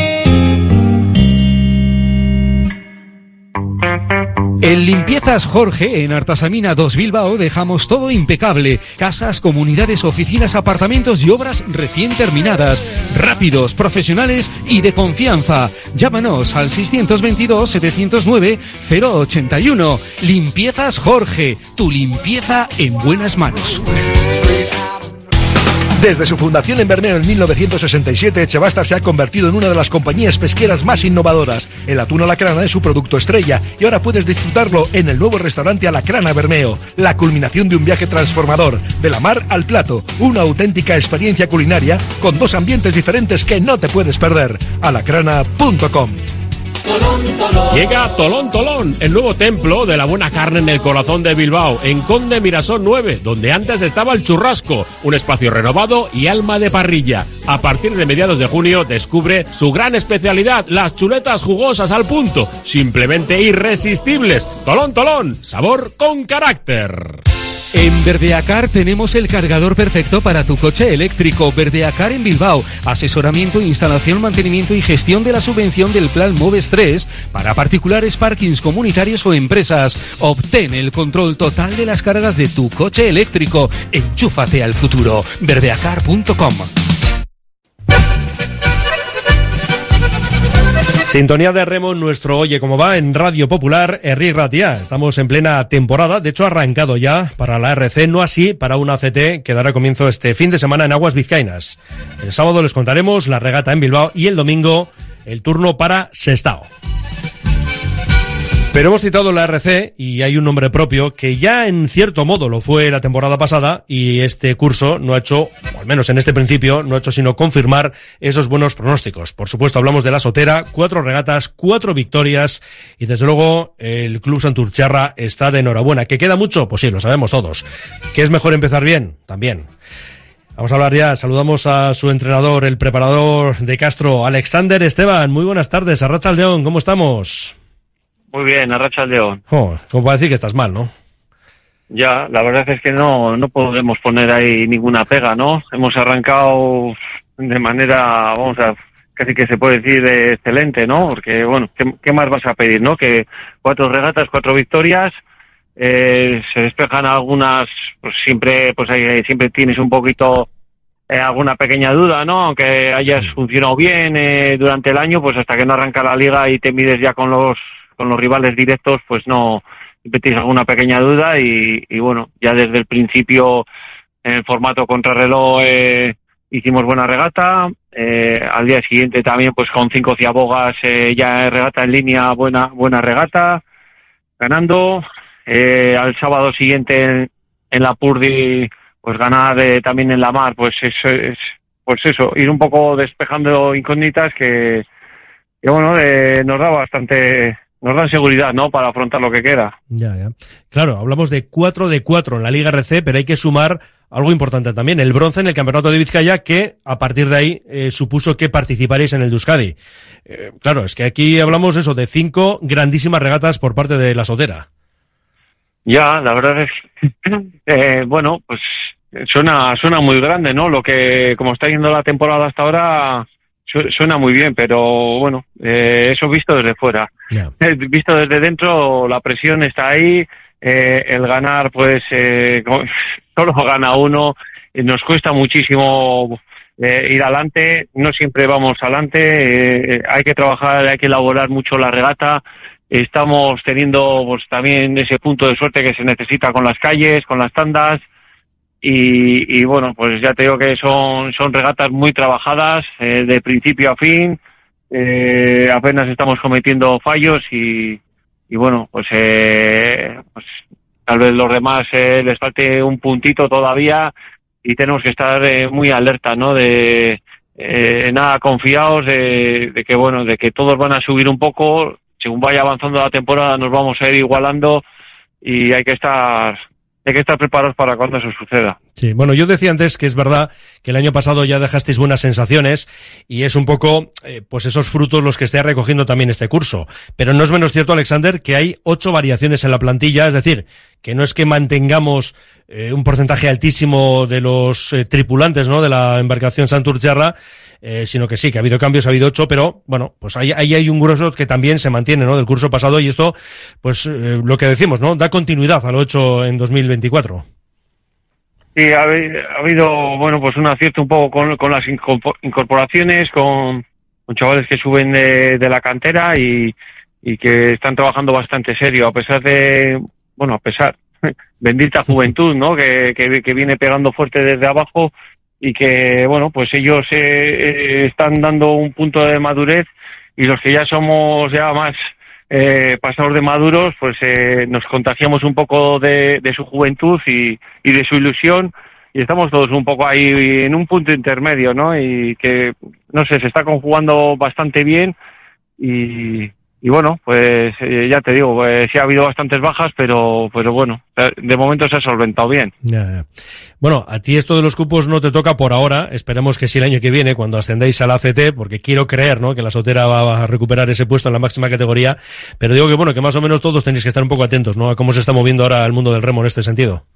En Limpiezas Jorge, en Artasamina dos Bilbao, dejamos todo impecable. Casas, comunidades, oficinas, apartamentos y obras recién terminadas. Rápidos, profesionales y de confianza. Llámanos al seiscientos veintidós, setecientos nueve, cero ochenta y uno. Limpiezas Jorge, tu limpieza en buenas manos. Desde su fundación en Bermeo en mil novecientos sesenta y siete, Echebasta se ha convertido en una de las compañías pesqueras más innovadoras. El atún alacrana es su producto estrella y ahora puedes disfrutarlo en el nuevo restaurante Alacrana Bermeo. La culminación de un viaje transformador, de la mar al plato, una auténtica experiencia culinaria con dos ambientes diferentes que no te puedes perder. alacrana punto com. Llega Tolón Tolón, el nuevo templo de la buena carne en el corazón de Bilbao, en Conde Mirasol nueve, donde antes estaba el Churrasco, un espacio renovado y alma de parrilla. A partir de mediados de junio descubre su gran especialidad, las chuletas jugosas al punto, simplemente irresistibles. Tolón Tolón, sabor con carácter. En Verdeacar tenemos el cargador perfecto para tu coche eléctrico. Verdeacar en Bilbao. Asesoramiento, instalación, mantenimiento y gestión de la subvención del Plan Moves tres para particulares, parkings comunitarios o empresas. Obtén el control total de las cargas de tu coche eléctrico. Enchúfate al futuro. verdeacar punto com. Sintonía de remo en nuestro Oye Cómo Va en Radio Popular, Herri Ratia. Estamos en plena temporada, de hecho ha arrancado ya para la R C, no así para una C T que dará comienzo este fin de semana en aguas vizcaínas. El sábado les contaremos la regata en Bilbao y el domingo el turno para Sestao. Pero hemos citado la R C y hay un nombre propio que ya en cierto modo lo fue la temporada pasada y este curso no ha hecho, o al menos en este principio, no ha hecho sino confirmar esos buenos pronósticos. Por supuesto hablamos de la Sotera, cuatro regatas, cuatro victorias y desde luego el Club Santurtziarra está de enhorabuena. ¿Que queda mucho? Pues sí, lo sabemos todos. ¿Que es mejor empezar bien? También. Vamos a hablar ya, saludamos a su entrenador, el preparador de Castro, Alexander Esteban. Muy buenas tardes, Arratsaldeon, ¿cómo estamos? Muy bien, Arratsaldeon. Oh, como para decir que estás mal, ¿no? Ya, la verdad es que no no podemos poner ahí ninguna pega, ¿no? Hemos arrancado de manera, vamos a, casi que se puede decir de excelente, ¿no? Porque, bueno, ¿qué, qué más vas a pedir, no? Que cuatro regatas, cuatro victorias, eh, se despejan algunas, pues siempre, pues ahí, siempre tienes un poquito, eh, alguna pequeña duda, ¿no? Aunque hayas funcionado bien eh, durante el año, pues hasta que no arranca la liga y te mides ya con los con los rivales directos, pues no, tienes alguna pequeña duda y, y bueno, ya desde el principio en el formato contrarreloj eh, hicimos buena regata, eh, al día siguiente también pues con cinco ciabogas eh, ya regata en línea, buena buena regata, ganando, eh, al sábado siguiente en, en la Purdi pues ganar eh, también en la mar, pues eso es, pues eso, ir un poco despejando incógnitas que, que bueno, eh, nos da bastante, nos dan seguridad, ¿no?, para afrontar lo que queda. Ya, ya. Claro, hablamos de cuatro de cuatro en la Liga R C, pero hay que sumar algo importante también, el bronce en el Campeonato de Vizcaya, que a partir de ahí eh, supuso que participaréis en el de Euskadi. Eh, claro, es que aquí hablamos eso de cinco grandísimas regatas por parte de la Sotera. Ya, la verdad es que, eh, bueno, pues suena suena muy grande, ¿no? Lo que, como está yendo la temporada hasta ahora, su, suena muy bien, pero bueno, eh, eso visto desde fuera. Yeah. Eh, visto desde dentro, la presión está ahí, eh, el ganar, pues, eh, solo gana uno, eh, nos cuesta muchísimo eh, ir adelante, no siempre vamos adelante, eh, hay que trabajar, hay que elaborar mucho la regata. Estamos teniendo pues también ese punto de suerte que se necesita con las calles, con las tandas y, y bueno, pues ya te digo que son son regatas muy trabajadas eh, de principio a fin, eh, apenas estamos cometiendo fallos y, y bueno, pues, eh, pues tal vez los demás eh, les falte un puntito todavía y tenemos que estar eh, muy alerta, ¿no? De eh, nada confiados de, de que bueno, de que todos van a subir un poco. Según vaya avanzando la temporada nos vamos a ir igualando y hay que estar hay que estar preparados para cuando eso suceda. Sí, bueno, yo decía antes que es verdad que el año pasado ya dejasteis buenas sensaciones y es un poco eh, pues esos frutos los que estáis recogiendo también este curso. Pero no es menos cierto, Alexander, que hay ocho variaciones en la plantilla, es decir, que no es que mantengamos eh, un porcentaje altísimo de los eh, tripulantes, ¿no?, de la embarcación Santurtziarra, eh, sino que sí, que ha habido cambios, ha habido ocho, pero bueno, pues ahí, ahí hay un grueso que también se mantiene, ¿no?, del curso pasado y esto, pues eh, lo que decimos, ¿no?, da continuidad a lo hecho en dos mil veinticuatro. Sí, ha, ha habido, bueno, pues un acierto un poco con, con las incorporaciones, con, con chavales que suben de, de la cantera y, y que están trabajando bastante serio, a pesar de, bueno, a pesar, bendita juventud, ¿no?, que, que, que viene pegando fuerte desde abajo y que, bueno, pues ellos eh, están dando un punto de madurez y los que ya somos ya más eh, pasados de maduros, pues eh, nos contagiamos un poco de, de su juventud y, y de su ilusión y estamos todos un poco ahí en un punto intermedio, ¿no? Y que, no sé, se está conjugando bastante bien y... Y bueno, pues eh, ya te digo, pues, sí ha habido bastantes bajas, pero pero bueno, de momento se ha solventado bien. Ya, ya. Bueno, a ti esto de los cupos no te toca por ahora, esperemos que sí el año que viene, cuando ascendéis a la A C T, porque quiero creer, ¿no?, que la Sotera va a recuperar ese puesto en la máxima categoría, pero digo que bueno, que más o menos todos tenéis que estar un poco atentos, ¿no?, a cómo se está moviendo ahora el mundo del remo en este sentido.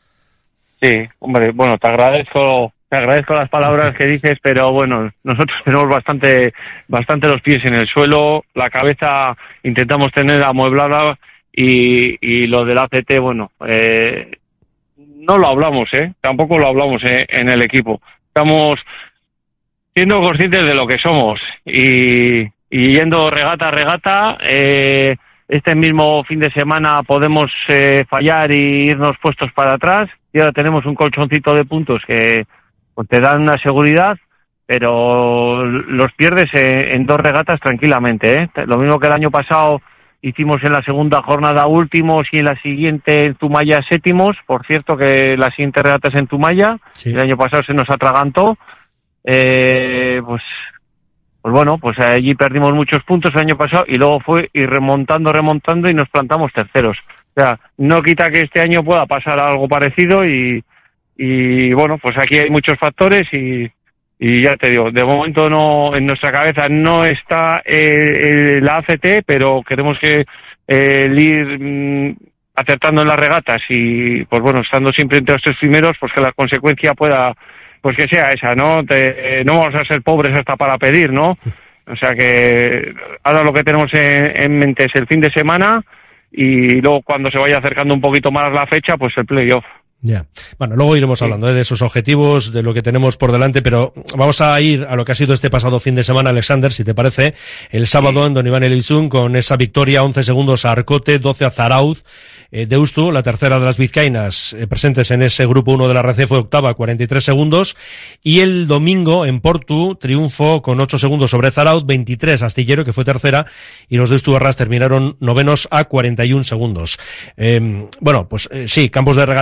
Sí, hombre, bueno, te agradezco... Te agradezco las palabras que dices, pero bueno, nosotros tenemos bastante bastante los pies en el suelo, la cabeza intentamos tener amueblada y, y lo del A C T, bueno, eh, no lo hablamos, ¿eh? Tampoco lo hablamos eh, en el equipo. Estamos siendo conscientes de lo que somos y, y yendo regata a regata, eh, este mismo fin de semana podemos eh, fallar y irnos puestos para atrás y ahora tenemos un colchoncito de puntos que pues te dan una seguridad, pero los pierdes en, en dos regatas tranquilamente, ¿eh? Lo mismo que el año pasado hicimos en la segunda jornada últimos y en la siguiente en Zumaya séptimos. Por cierto que la siguiente regata es en Zumaya, sí. El año pasado se nos atragantó, eh, pues, pues bueno, pues allí perdimos muchos puntos el año pasado y luego fue ir remontando, remontando y nos plantamos terceros. O sea, no quita que este año pueda pasar algo parecido y Y bueno, pues aquí hay muchos factores y, y ya te digo, de momento no, en nuestra cabeza no está eh, la A C T, pero queremos que eh, el ir mm, acertando en las regatas y pues bueno, estando siempre entre los tres primeros, pues que la consecuencia pueda, pues que sea esa, ¿no? Te, no vamos a ser pobres hasta para pedir, ¿no? O sea que ahora lo que tenemos en, en mente es el fin de semana y luego cuando se vaya acercando un poquito más la fecha, pues el playoff. Ya. Bueno, luego iremos hablando ¿eh? de esos objetivos, de lo que tenemos por delante, pero vamos a ir a lo que ha sido este pasado fin de semana, Alexander, si te parece. El sábado en Don Iván Elizun, con esa victoria, once segundos a Arcote, doce a Zarauz. Eh, Deustu, la tercera de las vizcaínas eh, presentes en ese grupo uno de la R C, fue octava, cuarenta y tres segundos. Y el domingo en Portu, triunfo con ocho segundos sobre Zarauz, veintitrés Astillero, que fue tercera, y los Deustu Arras terminaron novenos a cuarenta y un segundos. Eh, bueno, pues eh, sí, campos de regateo diferentes,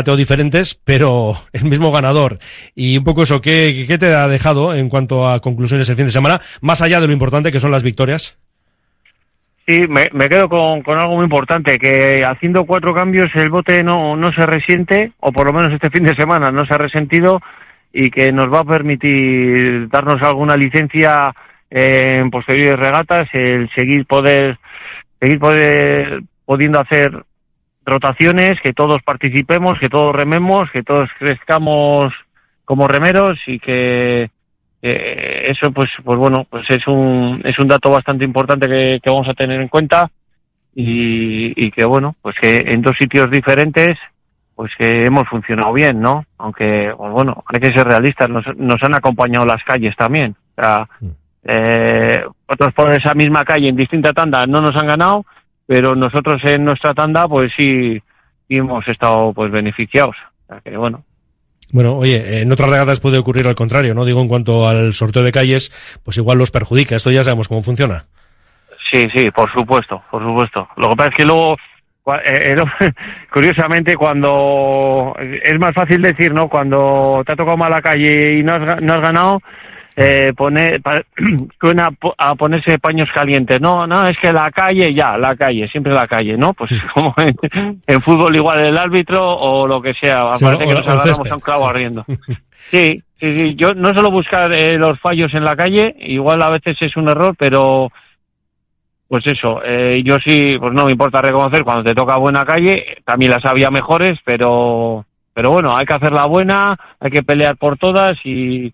diferentes, pero el mismo ganador. Y un poco eso, ¿qué, qué te ha dejado en cuanto a conclusiones el fin de semana, más allá de lo importante que son las victorias? Sí, me, me quedo con, con algo muy importante, que haciendo cuatro cambios el bote no, no se resiente, o por lo menos este fin de semana no se ha resentido, y que nos va a permitir darnos alguna licencia eh, en posteriores regatas, el seguir poder, seguir poder, pudiendo hacer rotaciones, que todos participemos, que todos rememos, que todos crezcamos como remeros, y que Eh, eso pues pues bueno pues es un es un dato bastante importante que, que vamos a tener en cuenta, y, y que bueno pues que en dos sitios diferentes pues que hemos funcionado bien, ¿no? Aunque pues bueno, hay que ser realistas, nos, nos han acompañado las calles también, o sea, eh, otros por esa misma calle en distinta tanda no nos han ganado, pero nosotros en nuestra tanda pues sí, sí hemos estado pues beneficiados, o sea que bueno. Bueno, oye, en otras regatas puede ocurrir al contrario, ¿no? Digo, en cuanto al sorteo de calles, pues igual los perjudica. Esto ya sabemos cómo funciona. Sí, sí, por supuesto, por supuesto. Lo que pasa es que luego, eh, eh, curiosamente, cuando es más fácil decir, ¿no? Cuando te ha tocado mala calle y no has, no has ganado, eh, pone, pa, suena a ponerse paños calientes. No, no, es que la calle, ya, la calle, siempre la calle, ¿no? Pues como en, en fútbol igual el árbitro o lo que sea, sí, parece o, que nos agarramos a un clavo ardiendo. Sí, sí, sí, yo no suelo buscar eh, los fallos en la calle, igual a veces es un error, pero pues eso, eh, yo sí, pues no me importa reconocer cuando te toca buena calle, también las había mejores, pero pero bueno, hay que hacerla buena, hay que pelear por todas, y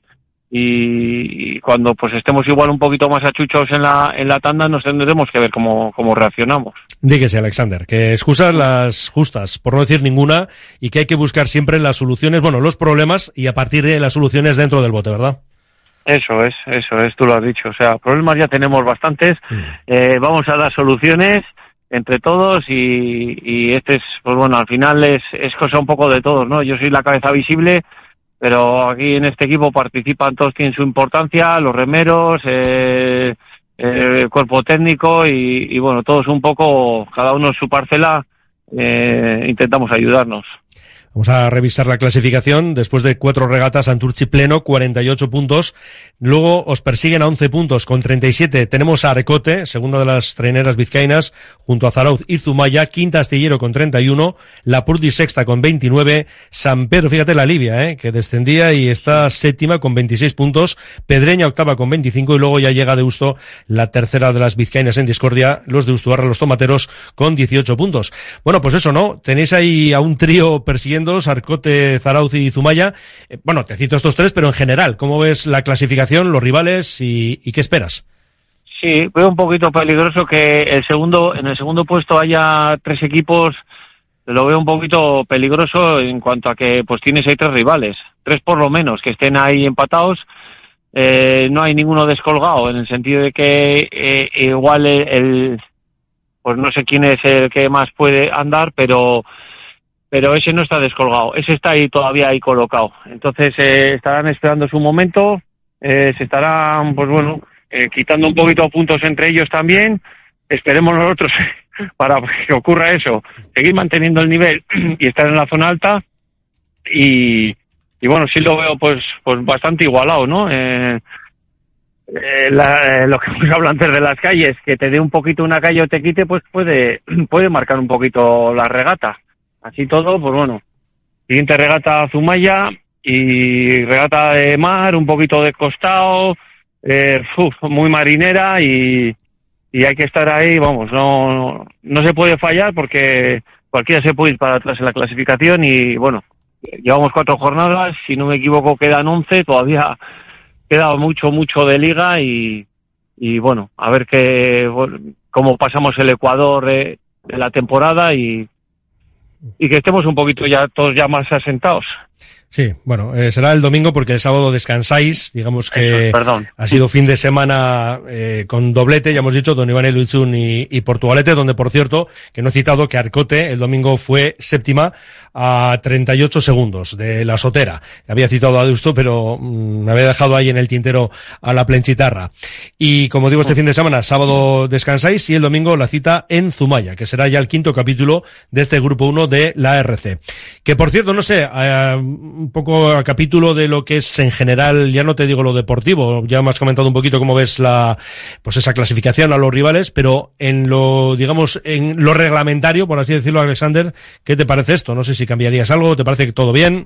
y cuando pues estemos igual un poquito más achuchos en la en la tanda nos tendremos que ver cómo, cómo reaccionamos. Dígase, Alexander, que excusas las justas, por no decir ninguna, y que hay que buscar siempre las soluciones, bueno, los problemas, y a partir de las soluciones dentro del bote, ¿verdad? Eso es, eso es, tú lo has dicho, o sea, problemas ya tenemos bastantes, mm. eh, vamos a dar soluciones entre todos, y, y este es, pues bueno, al final es, es cosa un poco de todos, ¿no? Yo soy la cabeza visible, pero aquí en este equipo participan todos, tienen su importancia, los remeros, eh, eh, el cuerpo técnico, y, y bueno, todos un poco, cada uno en su parcela, eh, intentamos ayudarnos. Vamos a revisar la clasificación. Después de cuatro regatas, Santurtzi pleno, cuarenta y ocho puntos. Luego os persiguen a once puntos con treinta y siete. Tenemos a Arecote, segunda de las traineras vizcaínas, junto a Zarauz y Zumaya. Quinta Astillero con treinta y uno. Lapurdi sexta con veintinueve. San Pedro, fíjate la Libia, eh, que descendía y está séptima con veintiséis puntos. Pedreña octava con veinticinco. Y luego ya llega Deusto, la tercera de las vizcaínas en discordia. Los de Ustuarra, los tomateros, con dieciocho puntos. Bueno, pues eso, ¿no? Tenéis ahí a un trío persiguiendo, Arcote, Zarauz y Zumaya. Eh, bueno, te cito estos tres, pero en general, ¿cómo ves la clasificación, los rivales y, y qué esperas? Sí, veo un poquito peligroso que el segundo, en el segundo puesto haya tres equipos. Lo veo un poquito peligroso en cuanto a que pues tienes ahí tres rivales, tres por lo menos, que estén ahí empatados. Eh, no hay ninguno descolgado, en el sentido de que eh, igual el, el, pues no sé quién es el que más puede andar, pero pero ese no está descolgado, ese está ahí todavía ahí colocado. Entonces eh, estarán esperando su momento, eh, se estarán, pues bueno, eh, quitando un poquito puntos entre ellos también. Esperemos nosotros, para que ocurra eso, seguir manteniendo el nivel y estar en la zona alta. Y, y bueno, sí lo veo pues pues bastante igualado, ¿no? Eh, eh, la, eh, lo que hemos hablado antes de las calles, que te dé un poquito una calle o te quite, pues puede puede marcar un poquito la regata. Así todo, pues bueno, siguiente regata Zumaya y regata de mar, un poquito de costado, eh, uf, muy marinera, y, y hay que estar ahí, vamos, no no se puede fallar porque cualquiera se puede ir para atrás en la clasificación. Y bueno, llevamos cuatro jornadas, si no me equivoco quedan once, todavía queda mucho, mucho de liga, y, y bueno, a ver qué, bueno, cómo pasamos el Ecuador de, de la temporada, y y que estemos un poquito ya todos ya más asentados. Sí, bueno, eh, será el domingo porque el sábado descansáis, digamos que Eso, perdón. ha sido fin de semana eh, con doblete, ya hemos dicho, Don Iván Eluitzún y, y Portugalete, donde por cierto, que no he citado que Arcote el domingo fue séptima a treinta y ocho segundos de la Sotera. Había citado a Deusto, pero mmm, me había dejado ahí en el tintero a la Plenchitarra. Y como digo, este fin de semana, sábado descansáis y el domingo la cita en Zumaya, que será ya el quinto capítulo de este grupo uno de la R C. Que por cierto, no sé, eh, un poco a capítulo de lo que es en general, ya no te digo lo deportivo, ya me has comentado un poquito cómo ves la, pues esa clasificación a los rivales, pero en lo, digamos, en lo reglamentario, por así decirlo, Alexander, ¿qué te parece esto? No sé si cambiarías algo, ¿te parece que todo bien?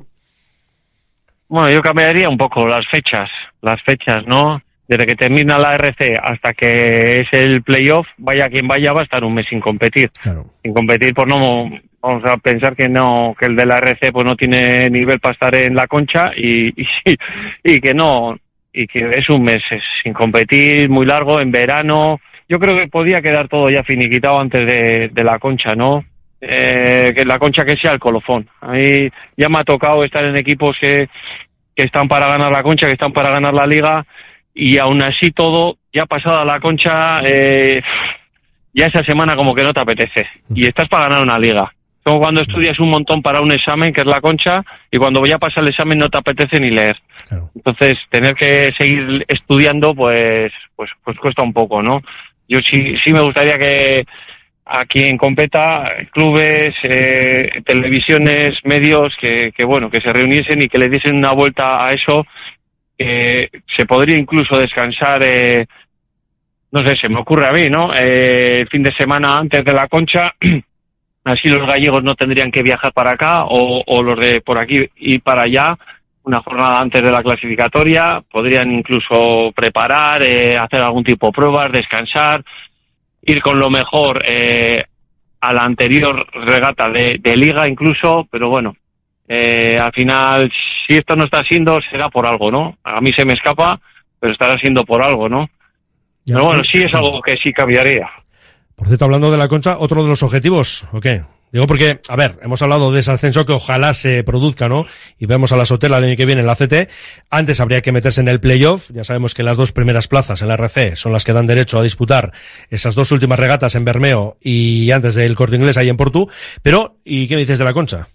Bueno, yo cambiaría un poco las fechas, las fechas, ¿no? Desde que termina la R C hasta que es el playoff, vaya quien vaya, va a estar un mes sin competir. Claro. Sin competir, pues no, vamos a pensar que no, que el de la R C pues no tiene nivel para estar en la concha y, y, y que no, y que es un mes sin competir, muy largo, en verano. Yo creo que podía quedar todo ya finiquitado antes de, de la concha, ¿no? Eh, que la concha que sea el colofón. A mí ya me ha tocado estar en equipos que, que están para ganar la concha, que están para ganar la liga, y aún así todo, ya pasada la concha, eh, ya esa semana como que no te apetece, y estás para ganar una liga. Como cuando estudias un montón para un examen, que es la concha, y cuando ya pasa el examen no te apetece ni leer. Claro. Entonces, tener que seguir estudiando, pues, pues, pues cuesta un poco, ¿no? Yo sí, sí me gustaría que a quien competa, clubes, eh, televisiones, medios, que, que bueno, que se reuniesen y que le diesen una vuelta a eso. Eh, se podría incluso descansar, eh, no sé, se me ocurre a mí, ¿no? Eh, el fin de semana antes de la concha, así los gallegos no tendrían que viajar para acá, o, o los de por aquí ir para allá, una jornada antes de la clasificatoria, podrían incluso preparar, eh, hacer algún tipo de pruebas, descansar, ir con lo mejor eh, a la anterior regata de, de liga incluso, pero bueno, eh, al final, si esto no está siendo, será por algo, ¿no? A mí se me escapa, pero estará siendo por algo, ¿no? Pero bueno, sí es algo que sí cambiaría. Por cierto, hablando de la concha, ¿otro de los objetivos o qué? Digo porque, a ver, hemos hablado de ese ascenso que ojalá se produzca, ¿no? Y vemos a la Sotera el año que viene en la C T. Antes habría que meterse en el playoff. Ya sabemos que las dos primeras plazas en la R C son las que dan derecho a disputar esas dos últimas regatas en Bermeo y antes del Corte Inglés ahí en Portu. Pero, ¿y qué me dices de la concha?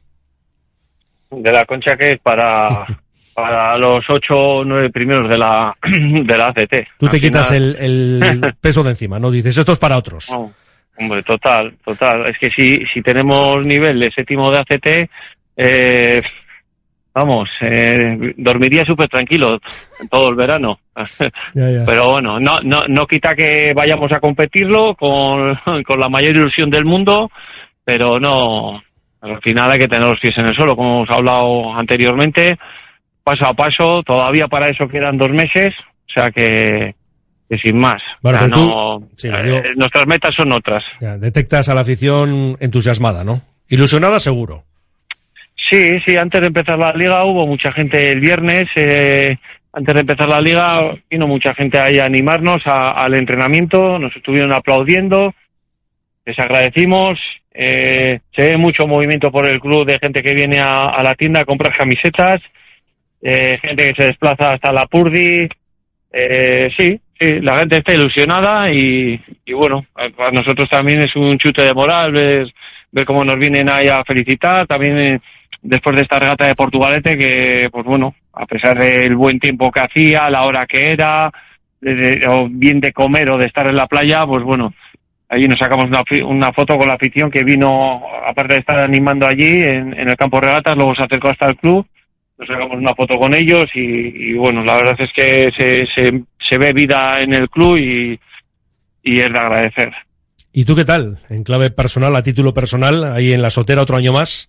De la concha que es para... para los ocho o nueve primeros de la de la A C T. Tú te Al quitas final... el, el peso de encima, ¿no? Dices, esto es para otros. No, hombre, total, total. Es que si si tenemos nivel de séptimo de A C T, eh, vamos, eh, dormiría súper tranquilo todo el verano. Ya, ya. Pero bueno, no no no quita que vayamos a competirlo con, con la mayor ilusión del mundo, pero no, al final hay que tener los pies en el suelo, como hemos hablado anteriormente. Paso a paso, todavía para eso quedan dos meses, o sea que, que sin más. Bueno, o sea, pero no, tú, sí, eh, digo, nuestras metas son otras. ya, detectas a la afición entusiasmada, ¿no? Ilusionada seguro. Sí, sí, antes de empezar la liga hubo mucha gente el viernes, eh, antes de empezar la liga vino mucha gente ahí a animarnos a, al entrenamiento, nos estuvieron aplaudiendo, les agradecimos, eh, se ve mucho movimiento por el club de gente que viene a, a la tienda a comprar camisetas, Eh, gente que se desplaza hasta la Purdi, eh, sí, sí, la gente está ilusionada y, y bueno, para nosotros también es un chute de moral ver, ver cómo nos vienen ahí a felicitar, también eh, después de esta regata de Portugalete que, pues bueno, a pesar del buen tiempo que hacía, la hora que era, de, de, o bien de comer o de estar en la playa, pues bueno, allí nos sacamos una, una foto con la afición que vino, aparte de estar animando allí en, en el campo de regatas, luego se acercó hasta el club. Nos sacamos una foto con ellos y, y bueno, la verdad es que se, se, se ve vida en el club y, y es de agradecer. ¿Y tú qué tal? En clave personal, a título personal, ahí en la Sotera otro año más.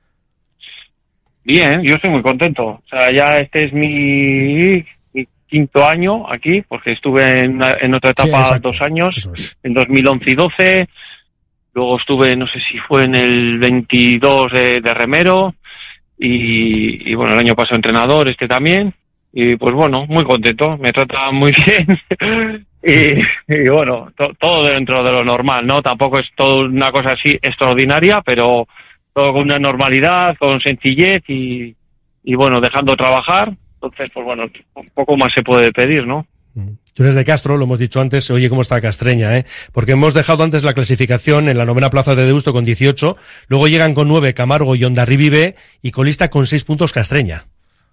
Bien, yo estoy muy contento. O sea, ya este es mi, mi quinto año aquí, porque estuve en, en otra etapa sí, dos años, es. En dos mil once y doce. Luego estuve, no sé si fue en el veintidós de, de remero. Y, y bueno, el año pasado entrenador, este también, y pues bueno, muy contento, me trata muy bien, y, y bueno, to, todo dentro de lo normal, ¿no? Tampoco es todo una cosa así extraordinaria, pero todo con una normalidad, con sencillez, y, y bueno, dejando trabajar. Entonces, pues bueno, un poco más se puede pedir, ¿no? Tú eres de Castro, lo hemos dicho antes, oye cómo está Castreña, ¿eh? Porque hemos dejado antes la clasificación en la novena plaza de Deusto con dieciocho, luego llegan con nueve Camargo y Hondarribí B, y colista con seis puntos Castreña.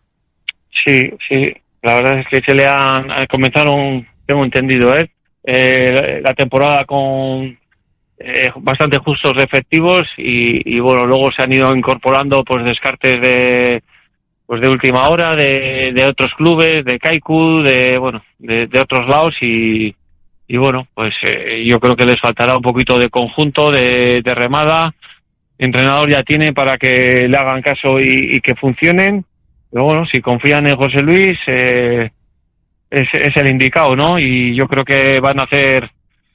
Sí, sí, la verdad es que se le han, comenzaron, tengo entendido, ¿eh? Eh, la temporada con eh, bastante justos de efectivos y, y bueno, luego se han ido incorporando pues descartes de pues de última hora, de, de otros clubes, de Kaiku, de bueno, de, de otros lados y, y bueno, pues eh, yo creo que les faltará un poquito de conjunto, de, de remada. El entrenador ya tiene para que le hagan caso y, y que funcionen. Pero bueno, si confían en José Luis, eh, es, es el indicado, ¿no? Y yo creo que van a hacer,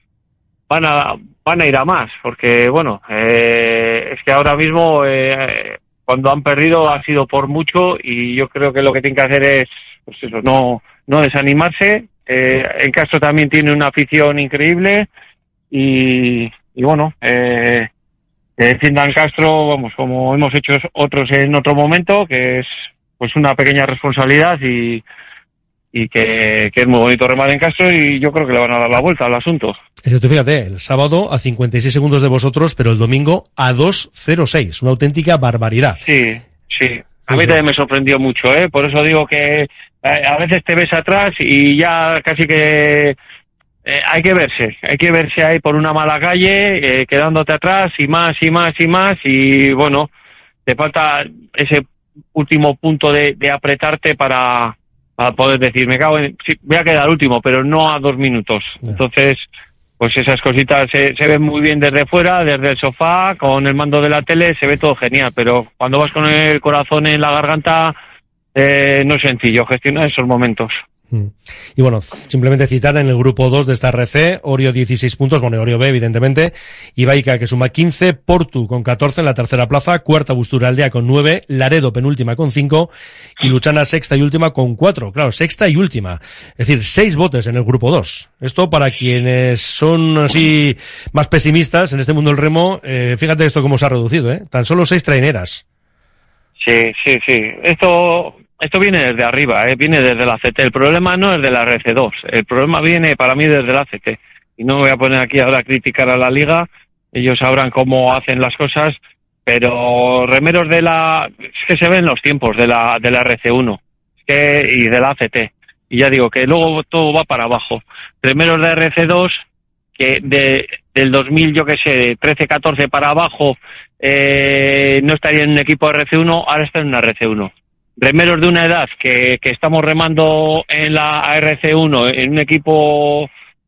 van a, van a ir a más, porque bueno, eh, es que ahora mismo eh, cuando han perdido ha sido por mucho y yo creo que lo que tienen que hacer es, pues eso, no, no desanimarse. Eh, en Castro también tiene una afición increíble y, y bueno, eh, que defiendan Castro, vamos, como hemos hecho otros en otro momento, que es pues una pequeña responsabilidad y, y que, que es muy bonito remar en Castro y yo creo que le van a dar la vuelta al asunto. Eso, tú fíjate, el sábado a cincuenta y seis segundos de vosotros, pero el domingo a dos cero seis, una auténtica barbaridad. Sí, sí. A mí también me sorprendió mucho, ¿eh? Por eso digo que eh, a veces te ves atrás y ya casi que eh, hay que verse, hay que verse ahí por una mala calle, eh, quedándote atrás y más y más y más y bueno, te falta ese último punto de, de apretarte para, para poder decir, me cago en, sí, voy a quedar último, pero no a dos minutos. Entonces, pues esas cositas se, se ven muy bien desde fuera, desde el sofá, con el mando de la tele, se ve todo genial, pero cuando vas con el corazón en la garganta, eh, no es sencillo gestionar esos momentos. Y bueno, simplemente citar en el grupo dos de esta R C, Orio dieciséis puntos, bueno, Orio B evidentemente, Ibaica que suma quince, Portu con catorce en la tercera plaza, cuarta Busturaldea con nueve, Laredo penúltima con cinco y Luchana sexta y última con cuatro, claro, sexta y última, es decir, seis botes en el grupo dos. Esto para quienes son así más pesimistas en este mundo del remo, eh, fíjate esto cómo se ha reducido, ¿eh? Tan solo seis traineras. Sí, sí, sí, esto... Esto viene desde arriba, ¿eh? Viene desde la C T. El problema no es de la R C dos, el problema viene para mí desde la C T. Y no me voy a poner aquí ahora a criticar a la liga, ellos sabrán cómo hacen las cosas, pero remeros de la... Es que se ven los tiempos de la de la R C uno es que, y de la C T. Y ya digo que luego todo va para abajo. Remeros de R C dos, que de del dos mil, yo que sé, trece, catorce para abajo, eh, no estarían en un equipo de R C uno, ahora están en una R C uno. Remeros de una edad que, que estamos remando en la R C uno en un equipo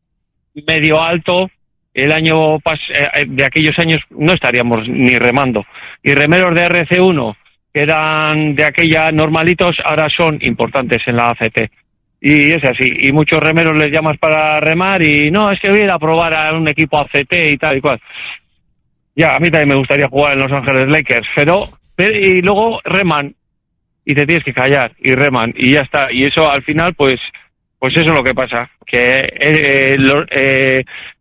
medio alto, el año pas, eh, de aquellos años no estaríamos ni remando. Y remeros de R C uno que eran de aquella normalitos, ahora son importantes en la A C T. Y es así, y muchos remeros les llamas para remar y no, es que voy a ir a probar a un equipo A C T y tal y cual. Ya, a mí también me gustaría jugar en Los Ángeles Lakers, pero, pero y luego reman y te tienes que callar y reman y ya está, y eso al final pues pues eso es lo que pasa, que eh, lo, eh,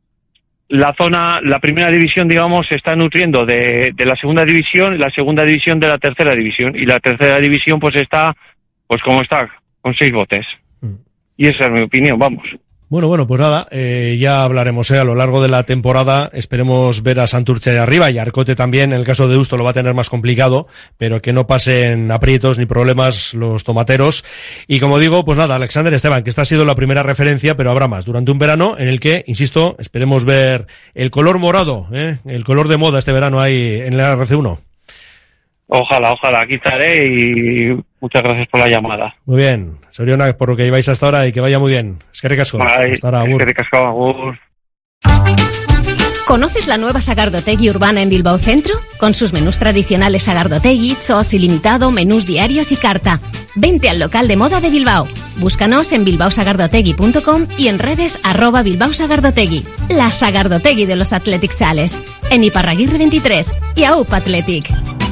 la zona, la primera división digamos se está nutriendo de, de la segunda división, la segunda división de la tercera división y la tercera división pues está pues como está, con seis botes y esa es mi opinión, vamos. Bueno, bueno, pues nada, eh, ya hablaremos eh, a lo largo de la temporada, esperemos ver a Santurce de arriba y Arcote también, en el caso de Deusto lo va a tener más complicado, pero que no pasen aprietos ni problemas los tomateros. Y como digo, pues nada, Alexander Esteban, que esta ha sido la primera referencia, pero habrá más, durante un verano en el que, insisto, esperemos ver el color morado, eh, el color de moda este verano ahí en la R C uno. Ojalá, ojalá, aquí estaré y muchas gracias por la llamada. Muy bien, Soriona, por lo que lleváis hasta ahora y que vaya muy bien. Eskerrik asko. Hasta ahora, agur. Eskerrik asko, agur. ¿Conoces la nueva Sagardotegi Urbana en Bilbao Centro? Con sus menús tradicionales Sagardotegi, Zos ilimitado, menús diarios y carta. Vente al local de moda de Bilbao. Búscanos en bilbao sagardotegi punto com y en redes arroba Bilbao Sagardotegi. La Sagardotegi de los Athletic Sales. En Iparraguirre veintitrés y A U P Athletic.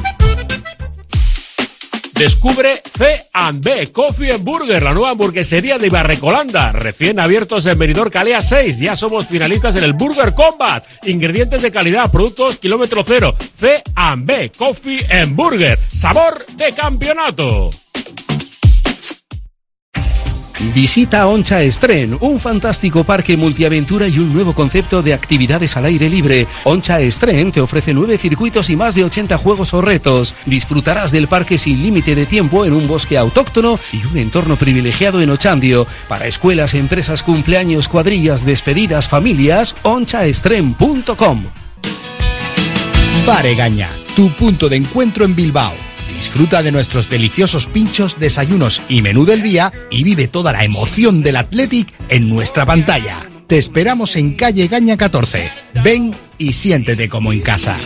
Descubre C and B Coffee and Burger, la nueva hamburguesería de Ibarrecolanda, recién abiertos en Benidorm Calea seis. Ya somos finalistas en el Burger Combat. Ingredientes de calidad, productos kilómetro cero. C and B Coffee and Burger, sabor de campeonato. Visita Oncha Estren, un fantástico parque multiaventura y un nuevo concepto de actividades al aire libre. Oncha Estren te ofrece nueve circuitos y más de ochenta juegos o retos. Disfrutarás del parque sin límite de tiempo en un bosque autóctono y un entorno privilegiado en Ochandio. Para escuelas, empresas, cumpleaños, cuadrillas, despedidas, familias, oncha estren punto com. Bar Egaña, tu punto de encuentro en Bilbao. Disfruta de nuestros deliciosos pinchos, desayunos y menú del día y vive toda la emoción del Athletic en nuestra pantalla. Te esperamos en calle Egaña catorce. Ven y siéntete como en casa.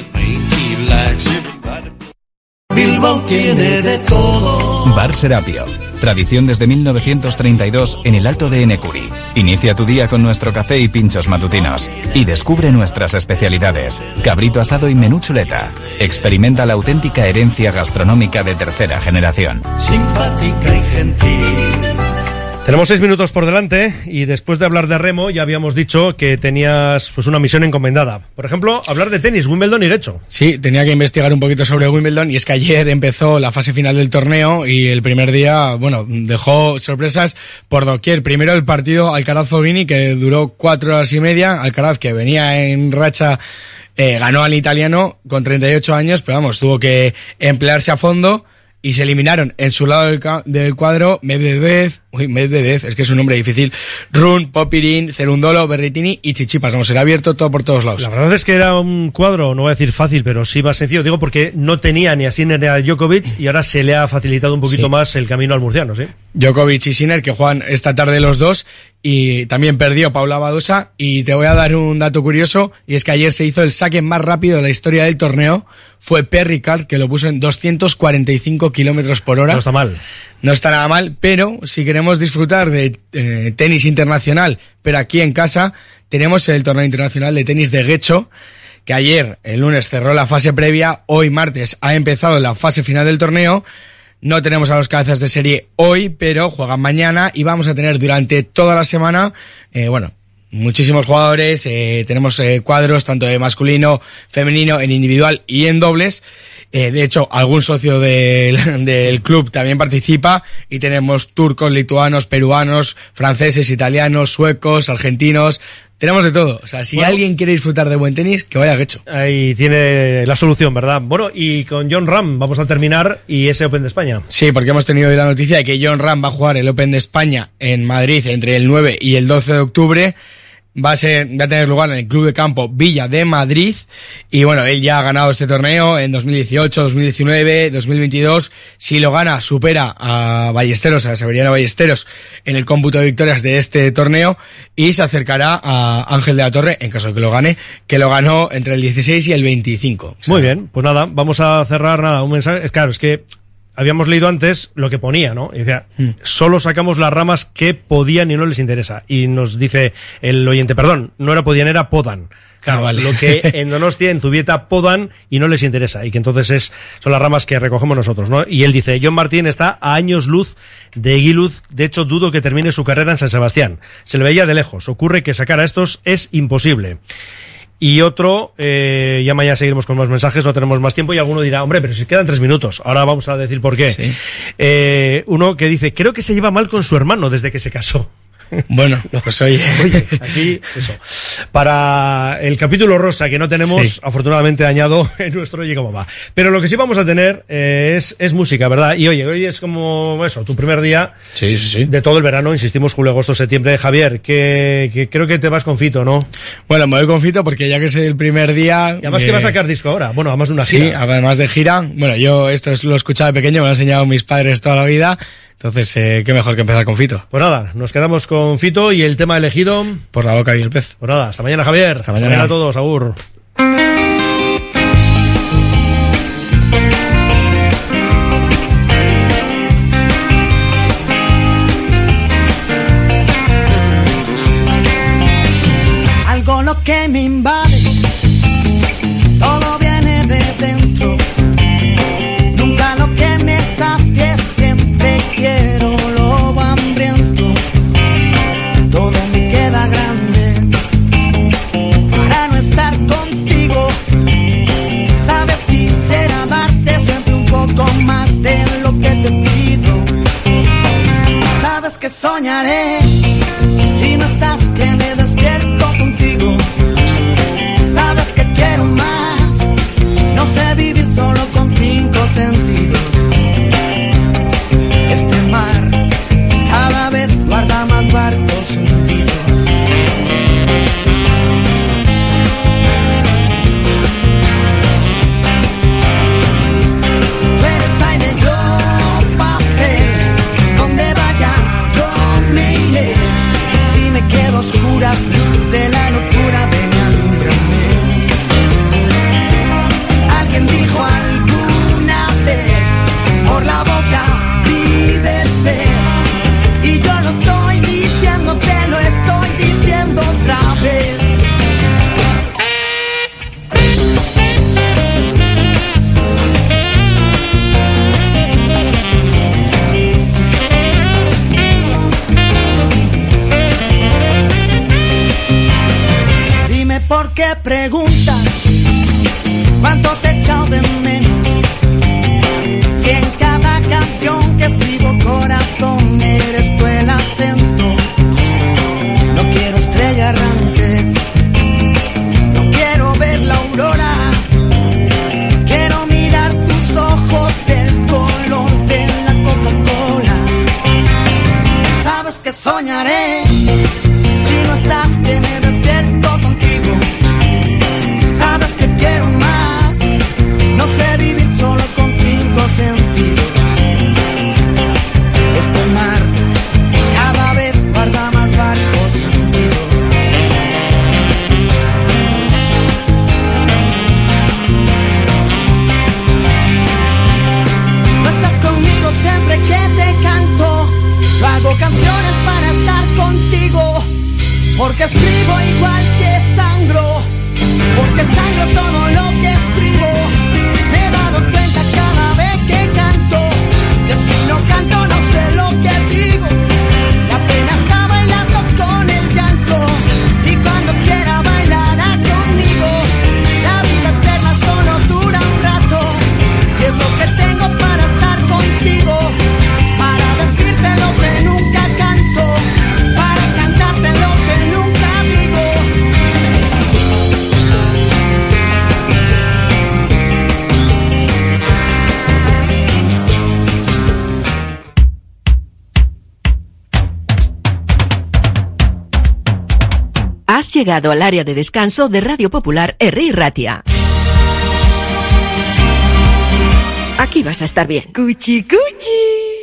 Bilbao tiene de todo. Bar Serapio. Tradición desde mil novecientos treinta y dos en el Alto de Enecuri. Inicia tu día con nuestro café y pinchos matutinos. Y descubre nuestras especialidades. Cabrito asado y menú chuleta. Experimenta la auténtica herencia gastronómica de tercera generación. Simpática y gentil. Tenemos seis minutos por delante y después de hablar de remo ya habíamos dicho que tenías pues una misión encomendada. Por ejemplo, hablar de tenis, Wimbledon y Guecho. Sí, tenía que investigar un poquito sobre Wimbledon y es que ayer empezó la fase final del torneo y el primer día, bueno, dejó sorpresas por doquier. Primero el partido Alcaraz-Fognini que duró cuatro horas y media. Alcaraz, que venía en racha, eh, ganó al italiano con treinta y ocho años, pero vamos, tuvo que emplearse a fondo. Y se eliminaron en su lado del, ca- del cuadro Medvedev, uy, Medvedev, es que es un nombre difícil, Run, Popirin, Cerundolo, Berrettini y Tsitsipas. Vamos, se le ha abierto todo por todos lados. La verdad es que era un cuadro, no voy a decir fácil, pero sí más sencillo. Digo porque no tenía ni a Sinner ni a Djokovic y ahora se le ha facilitado un poquito sí. más el camino al murciano, ¿sí? Djokovic y Sinner que juegan esta tarde los dos y también perdió Paula Badosa. Y te voy a dar un dato curioso y es que ayer se hizo el saque más rápido de la historia del torneo. Fue Perry Ricard, que lo puso en doscientos cuarenta y cinco kilómetros por hora. No está mal. No está nada mal, pero si queremos disfrutar de eh, tenis internacional, pero aquí en casa, tenemos el torneo internacional de tenis de Guecho, que ayer, el lunes, cerró la fase previa. Hoy, martes, ha empezado la fase final del torneo. No tenemos a los cabezas de serie hoy, pero juegan mañana y vamos a tener durante toda la semana, eh, bueno, muchísimos jugadores, eh, tenemos eh, cuadros tanto de masculino, femenino, en individual y en dobles. Eh, de hecho, algún socio del, del club también participa y tenemos turcos, lituanos, peruanos, franceses, italianos, suecos, argentinos. Tenemos de todo. O sea, si bueno, alguien quiere disfrutar de buen tenis, que vaya a Guecho. Ahí tiene la solución, ¿verdad? Bueno, y con Jon Rahm vamos a terminar y ese Open de España. Sí, porque hemos tenido la noticia de que Jon Rahm va a jugar el Open de España en Madrid entre el nueve y el doce de octubre. Va a ser, va a tener lugar en el Club de Campo Villa de Madrid. Y bueno, él ya ha ganado este torneo en dos mil dieciocho, dos mil diecinueve, dos mil veintidós. Si lo gana, supera a Ballesteros, a Severiano Ballesteros, en el cómputo de victorias de este torneo. Y se acercará a Ángel de la Torre, en caso de que lo gane, que lo ganó entre el dieciséis y el veinticinco. O sea, muy bien, pues nada, vamos a cerrar nada, un mensaje. Claro, es que habíamos leído antes lo que ponía, ¿no? Y decía, mm. solo sacamos las ramas que podían y no les interesa. Y nos dice el oyente, perdón, no era podían, era podan. Claro, ah, vale. Lo que en Donostia, en Zubieta, podan y no les interesa. Y que entonces es son las ramas que recogemos nosotros, ¿no? Y él dice, John Martín está a años luz de Eguiluz. De hecho, dudo que termine su carrera en San Sebastián. Se le veía de lejos. Ocurre que sacar a estos es imposible. Y otro, eh, ya mañana seguiremos con más mensajes, no tenemos más tiempo y alguno dirá, hombre, pero si quedan tres minutos, ahora vamos a decir por qué. Sí. Eh, uno que dice, creo que se lleva mal con su hermano desde que se casó. Bueno, pues oye. Oye, aquí, eso. Para el capítulo rosa que no tenemos, sí. afortunadamente añado en nuestro Oye Cómo Va. Pero lo que sí vamos a tener eh, es, es música, ¿verdad? Y oye, hoy es como eso, tu primer día sí, sí, sí. de todo el verano, insistimos, julio, agosto, septiembre. Javier, que, que creo que te vas con Fito, ¿no? Bueno, me voy con Fito porque ya que es el primer día... Y además eh... que va a sacar disco ahora, bueno, además de una gira. Sí, además de gira. Bueno, yo esto lo he escuchado de pequeño, me lo han enseñado mis padres toda la vida. Entonces, eh, qué mejor que empezar con Fito. Pues nada, nos quedamos con Fito y el tema elegido... Por la boca y el pez. Pues nada, hasta mañana, Javier. Hasta mañana, hasta mañana a todos, agur. Algo lo que me invade, todo viene de dentro. Nunca lo que me sacie, siempre quiero lo hambriento. Todo me queda grande para no estar contigo. soñaré. Si no estás, que me despierto contigo. Sabes que quiero más. No sé vivir solo con cinco sentidos. Este mar cada vez guarda más barcos hundidos. Tú eres aire, yo papel. Donde vayas yo me iré. Si me quedo a oscuras, luz de la locura, ven y alúmbrame. Alguien dijo alguna vez, por la boca vive el pez. Y yo lo estoy diciendo, te lo estoy diciendo otra vez. Dime por qué preguntas cuánto te he echado de menos. Si en cada canción que escribo, corazón, eres tú el acento. No quiero estrella errante, no quiero ver la aurora. Quiero mirar tus ojos del color de la Coca-Cola. Sabes que soñaré. Si no estás, que me despierto contigo. Sabes que quiero más. No sé vivir solo con cinco sentidos. Este mar cada vez guarda más barcos hundidos. No estás conmigo siempre que te canto. Yo hago canciones para estar contigo. Porque escribo igual que sangro. Porque sangro todo lo que escribo. Me he dado cuenta cada vez que canto, que si no canto no sé lo que digo. La pena está bailando con el llanto. Y cuando quiera bailará conmigo. La vida eterna solo dura un rato. Y es lo que tengo para estar contigo. Para decirte lo que nunca canto. Para cantarte lo que nunca digo. Has llegado al área de descanso de Radio Popular Herri Ratia. Aquí vas a estar bien. Cuchi, cuchi.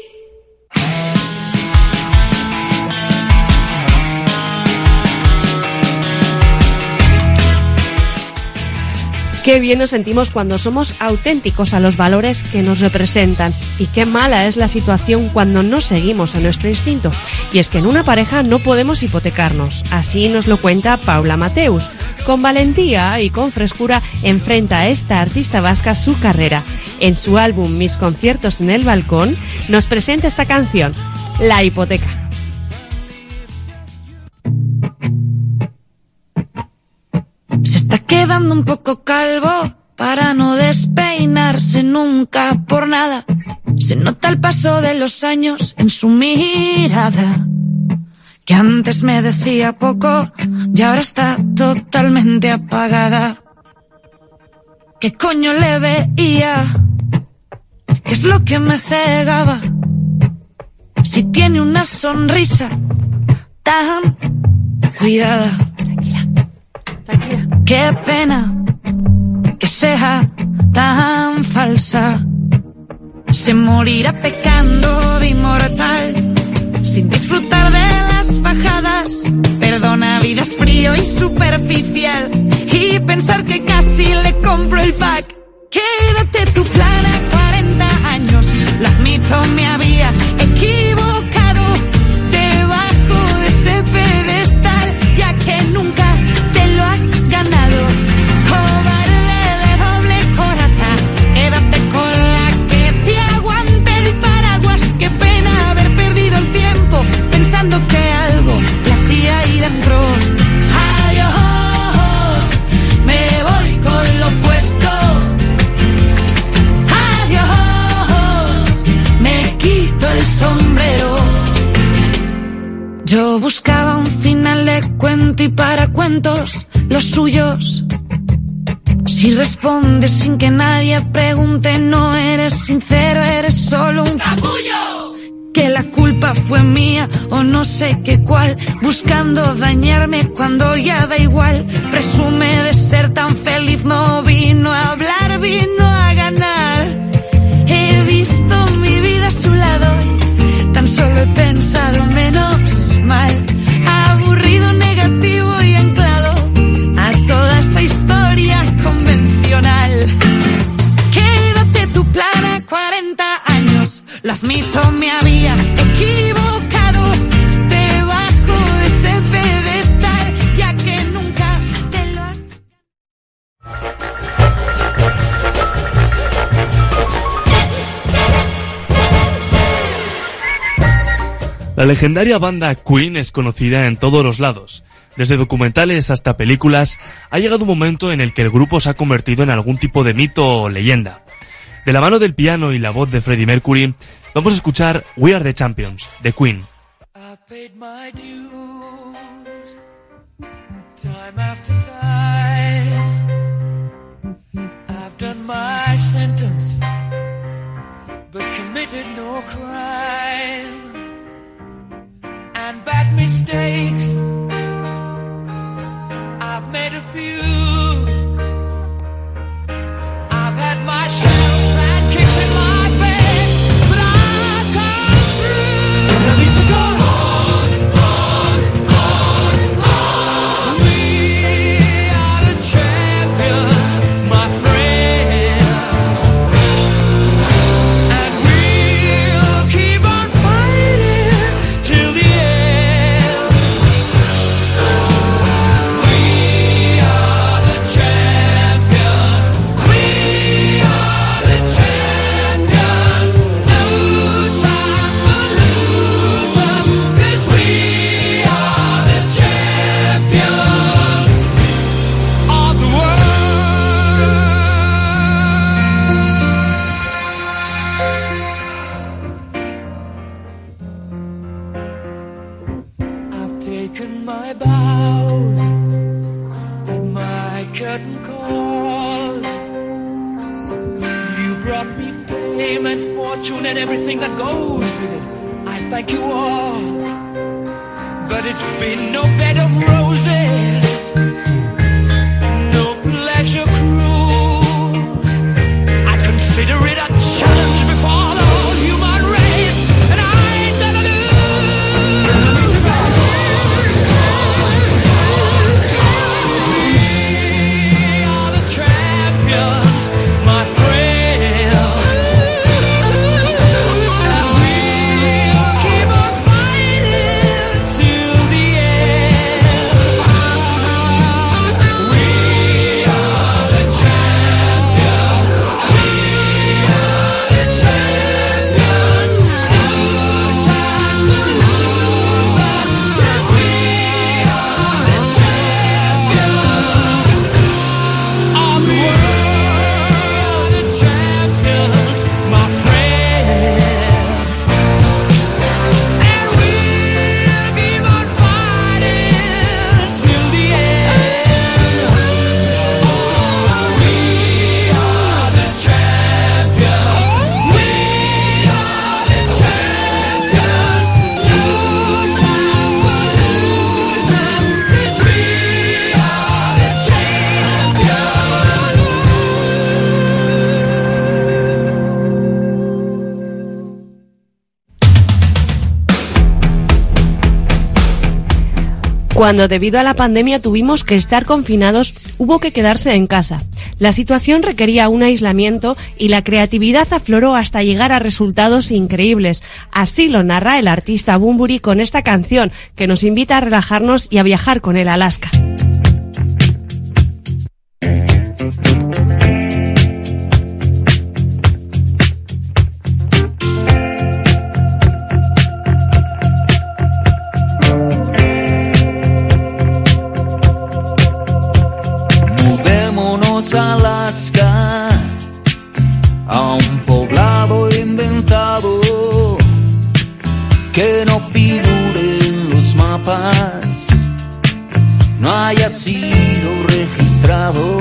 Qué bien nos sentimos cuando somos auténticos a los valores que nos representan, y qué mala es la situación cuando no seguimos a nuestro instinto. Y es que en una pareja no podemos hipotecarnos, así nos lo cuenta Paula Mateus. Con valentía y con frescura enfrenta a esta artista vasca su carrera. En su álbum Mis conciertos en el balcón nos presenta esta canción, La hipoteca. Se está quedando un poco calvo para no despeinarse nunca por nada. Se nota el paso de los años en su mirada, que antes me decía poco y ahora está totalmente apagada. ¿Qué coño le veía? ¿Qué es lo que me cegaba? Si tiene una sonrisa tan cuidada. Qué pena que sea tan falsa. Se morirá pecando de inmortal, sin disfrutar de las bajadas. Perdona, vida es frío y superficial, y pensar que casi le compro el pack. Quédate tu plan a cuarenta años. Lo admito, me había equivocado debajo de ese pedestal, ya que nunca te lo has ganado. Cobarde de doble coraza, quédate con la que te aguante el paraguas. Qué pena haber perdido el tiempo pensando que algo latía ahí dentro. Adiós, me voy con lo opuesto. Adiós, me quito. Yo buscaba un final de cuento y para cuentos los suyos. Si respondes sin que nadie pregunte, no eres sincero, eres solo un capullo. Que la culpa fue mía o no sé qué cuál, buscando dañarme cuando ya da igual. Presume de ser tan feliz, no vino a hablar, vino a ganar. He visto mi vida a su lado y tan solo he pensado menos mal. Aburrido, negativo y anclado a toda esa historia convencional. Quédate tu plan a cuarenta años, lo admito, me había equivocado debajo de ese pedestal, ya que nunca te lo has... La legendaria banda Queen es conocida en todos los lados. Desde documentales hasta películas, ha llegado un momento en el que el grupo se ha convertido en algún tipo de mito o leyenda. De la mano del piano y la voz de Freddie Mercury, vamos a escuchar We Are the Champions, de Queen. I've paid my dues, time after time. I've done my sentence, but committed no crime. And bad mistakes, I've made a few. I've had my shells and kicks in my face, but I've come through. I need to go on, on, on, on. We are the champions, my friends, and we'll keep on fighting till the end. We are the champions. We are the champions. No time for losers, 'cause we are the champions of the world. I've taken my bows and my curtain calls. You brought me fame and fortune and everything that goes with it. I thank you all, but it's been no bed of roses, no pleasure cruise. I consider it a challenge before the whole human race, and I ain't gonna lose. We are the champions, my friends, and we'll keep on fighting till the end. We are the champions. We are the champions. No time for losers, 'cause we are the champions of the world. The champions, my friends, and we'll keep on fighting till the end. Oh, we are the champions. We are the champions. No time for losers, 'cause we are the champions. Cuando debido a la pandemia tuvimos que estar confinados, hubo que quedarse en casa. La situación requería un aislamiento y la creatividad afloró hasta llegar a resultados increíbles. Así lo narra el artista Bunbury con esta canción que nos invita a relajarnos y a viajar con él a Alaska. Mudémonos a Alaska, a un poblado inventado que no figure en los mapas. paz no haya sido registrado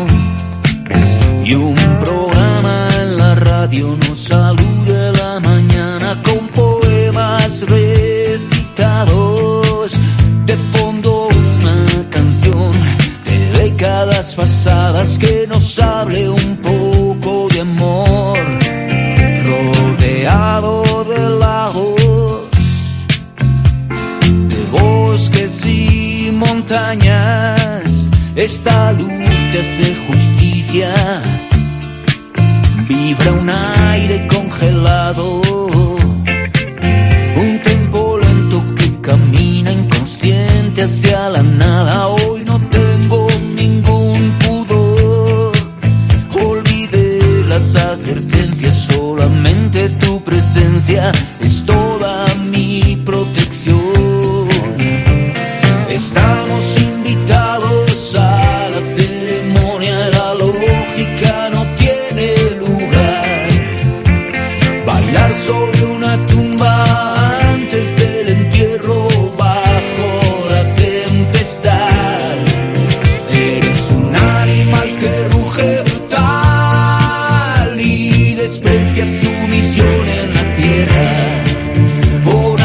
y un programa en la radio nos salude la mañana con poemas recitados, de fondo una canción de décadas pasadas que nos hable un poco de amor, rodeado de lagos, de bosques y montañas. Esta luz te hace justicia, vibra un aire congelado.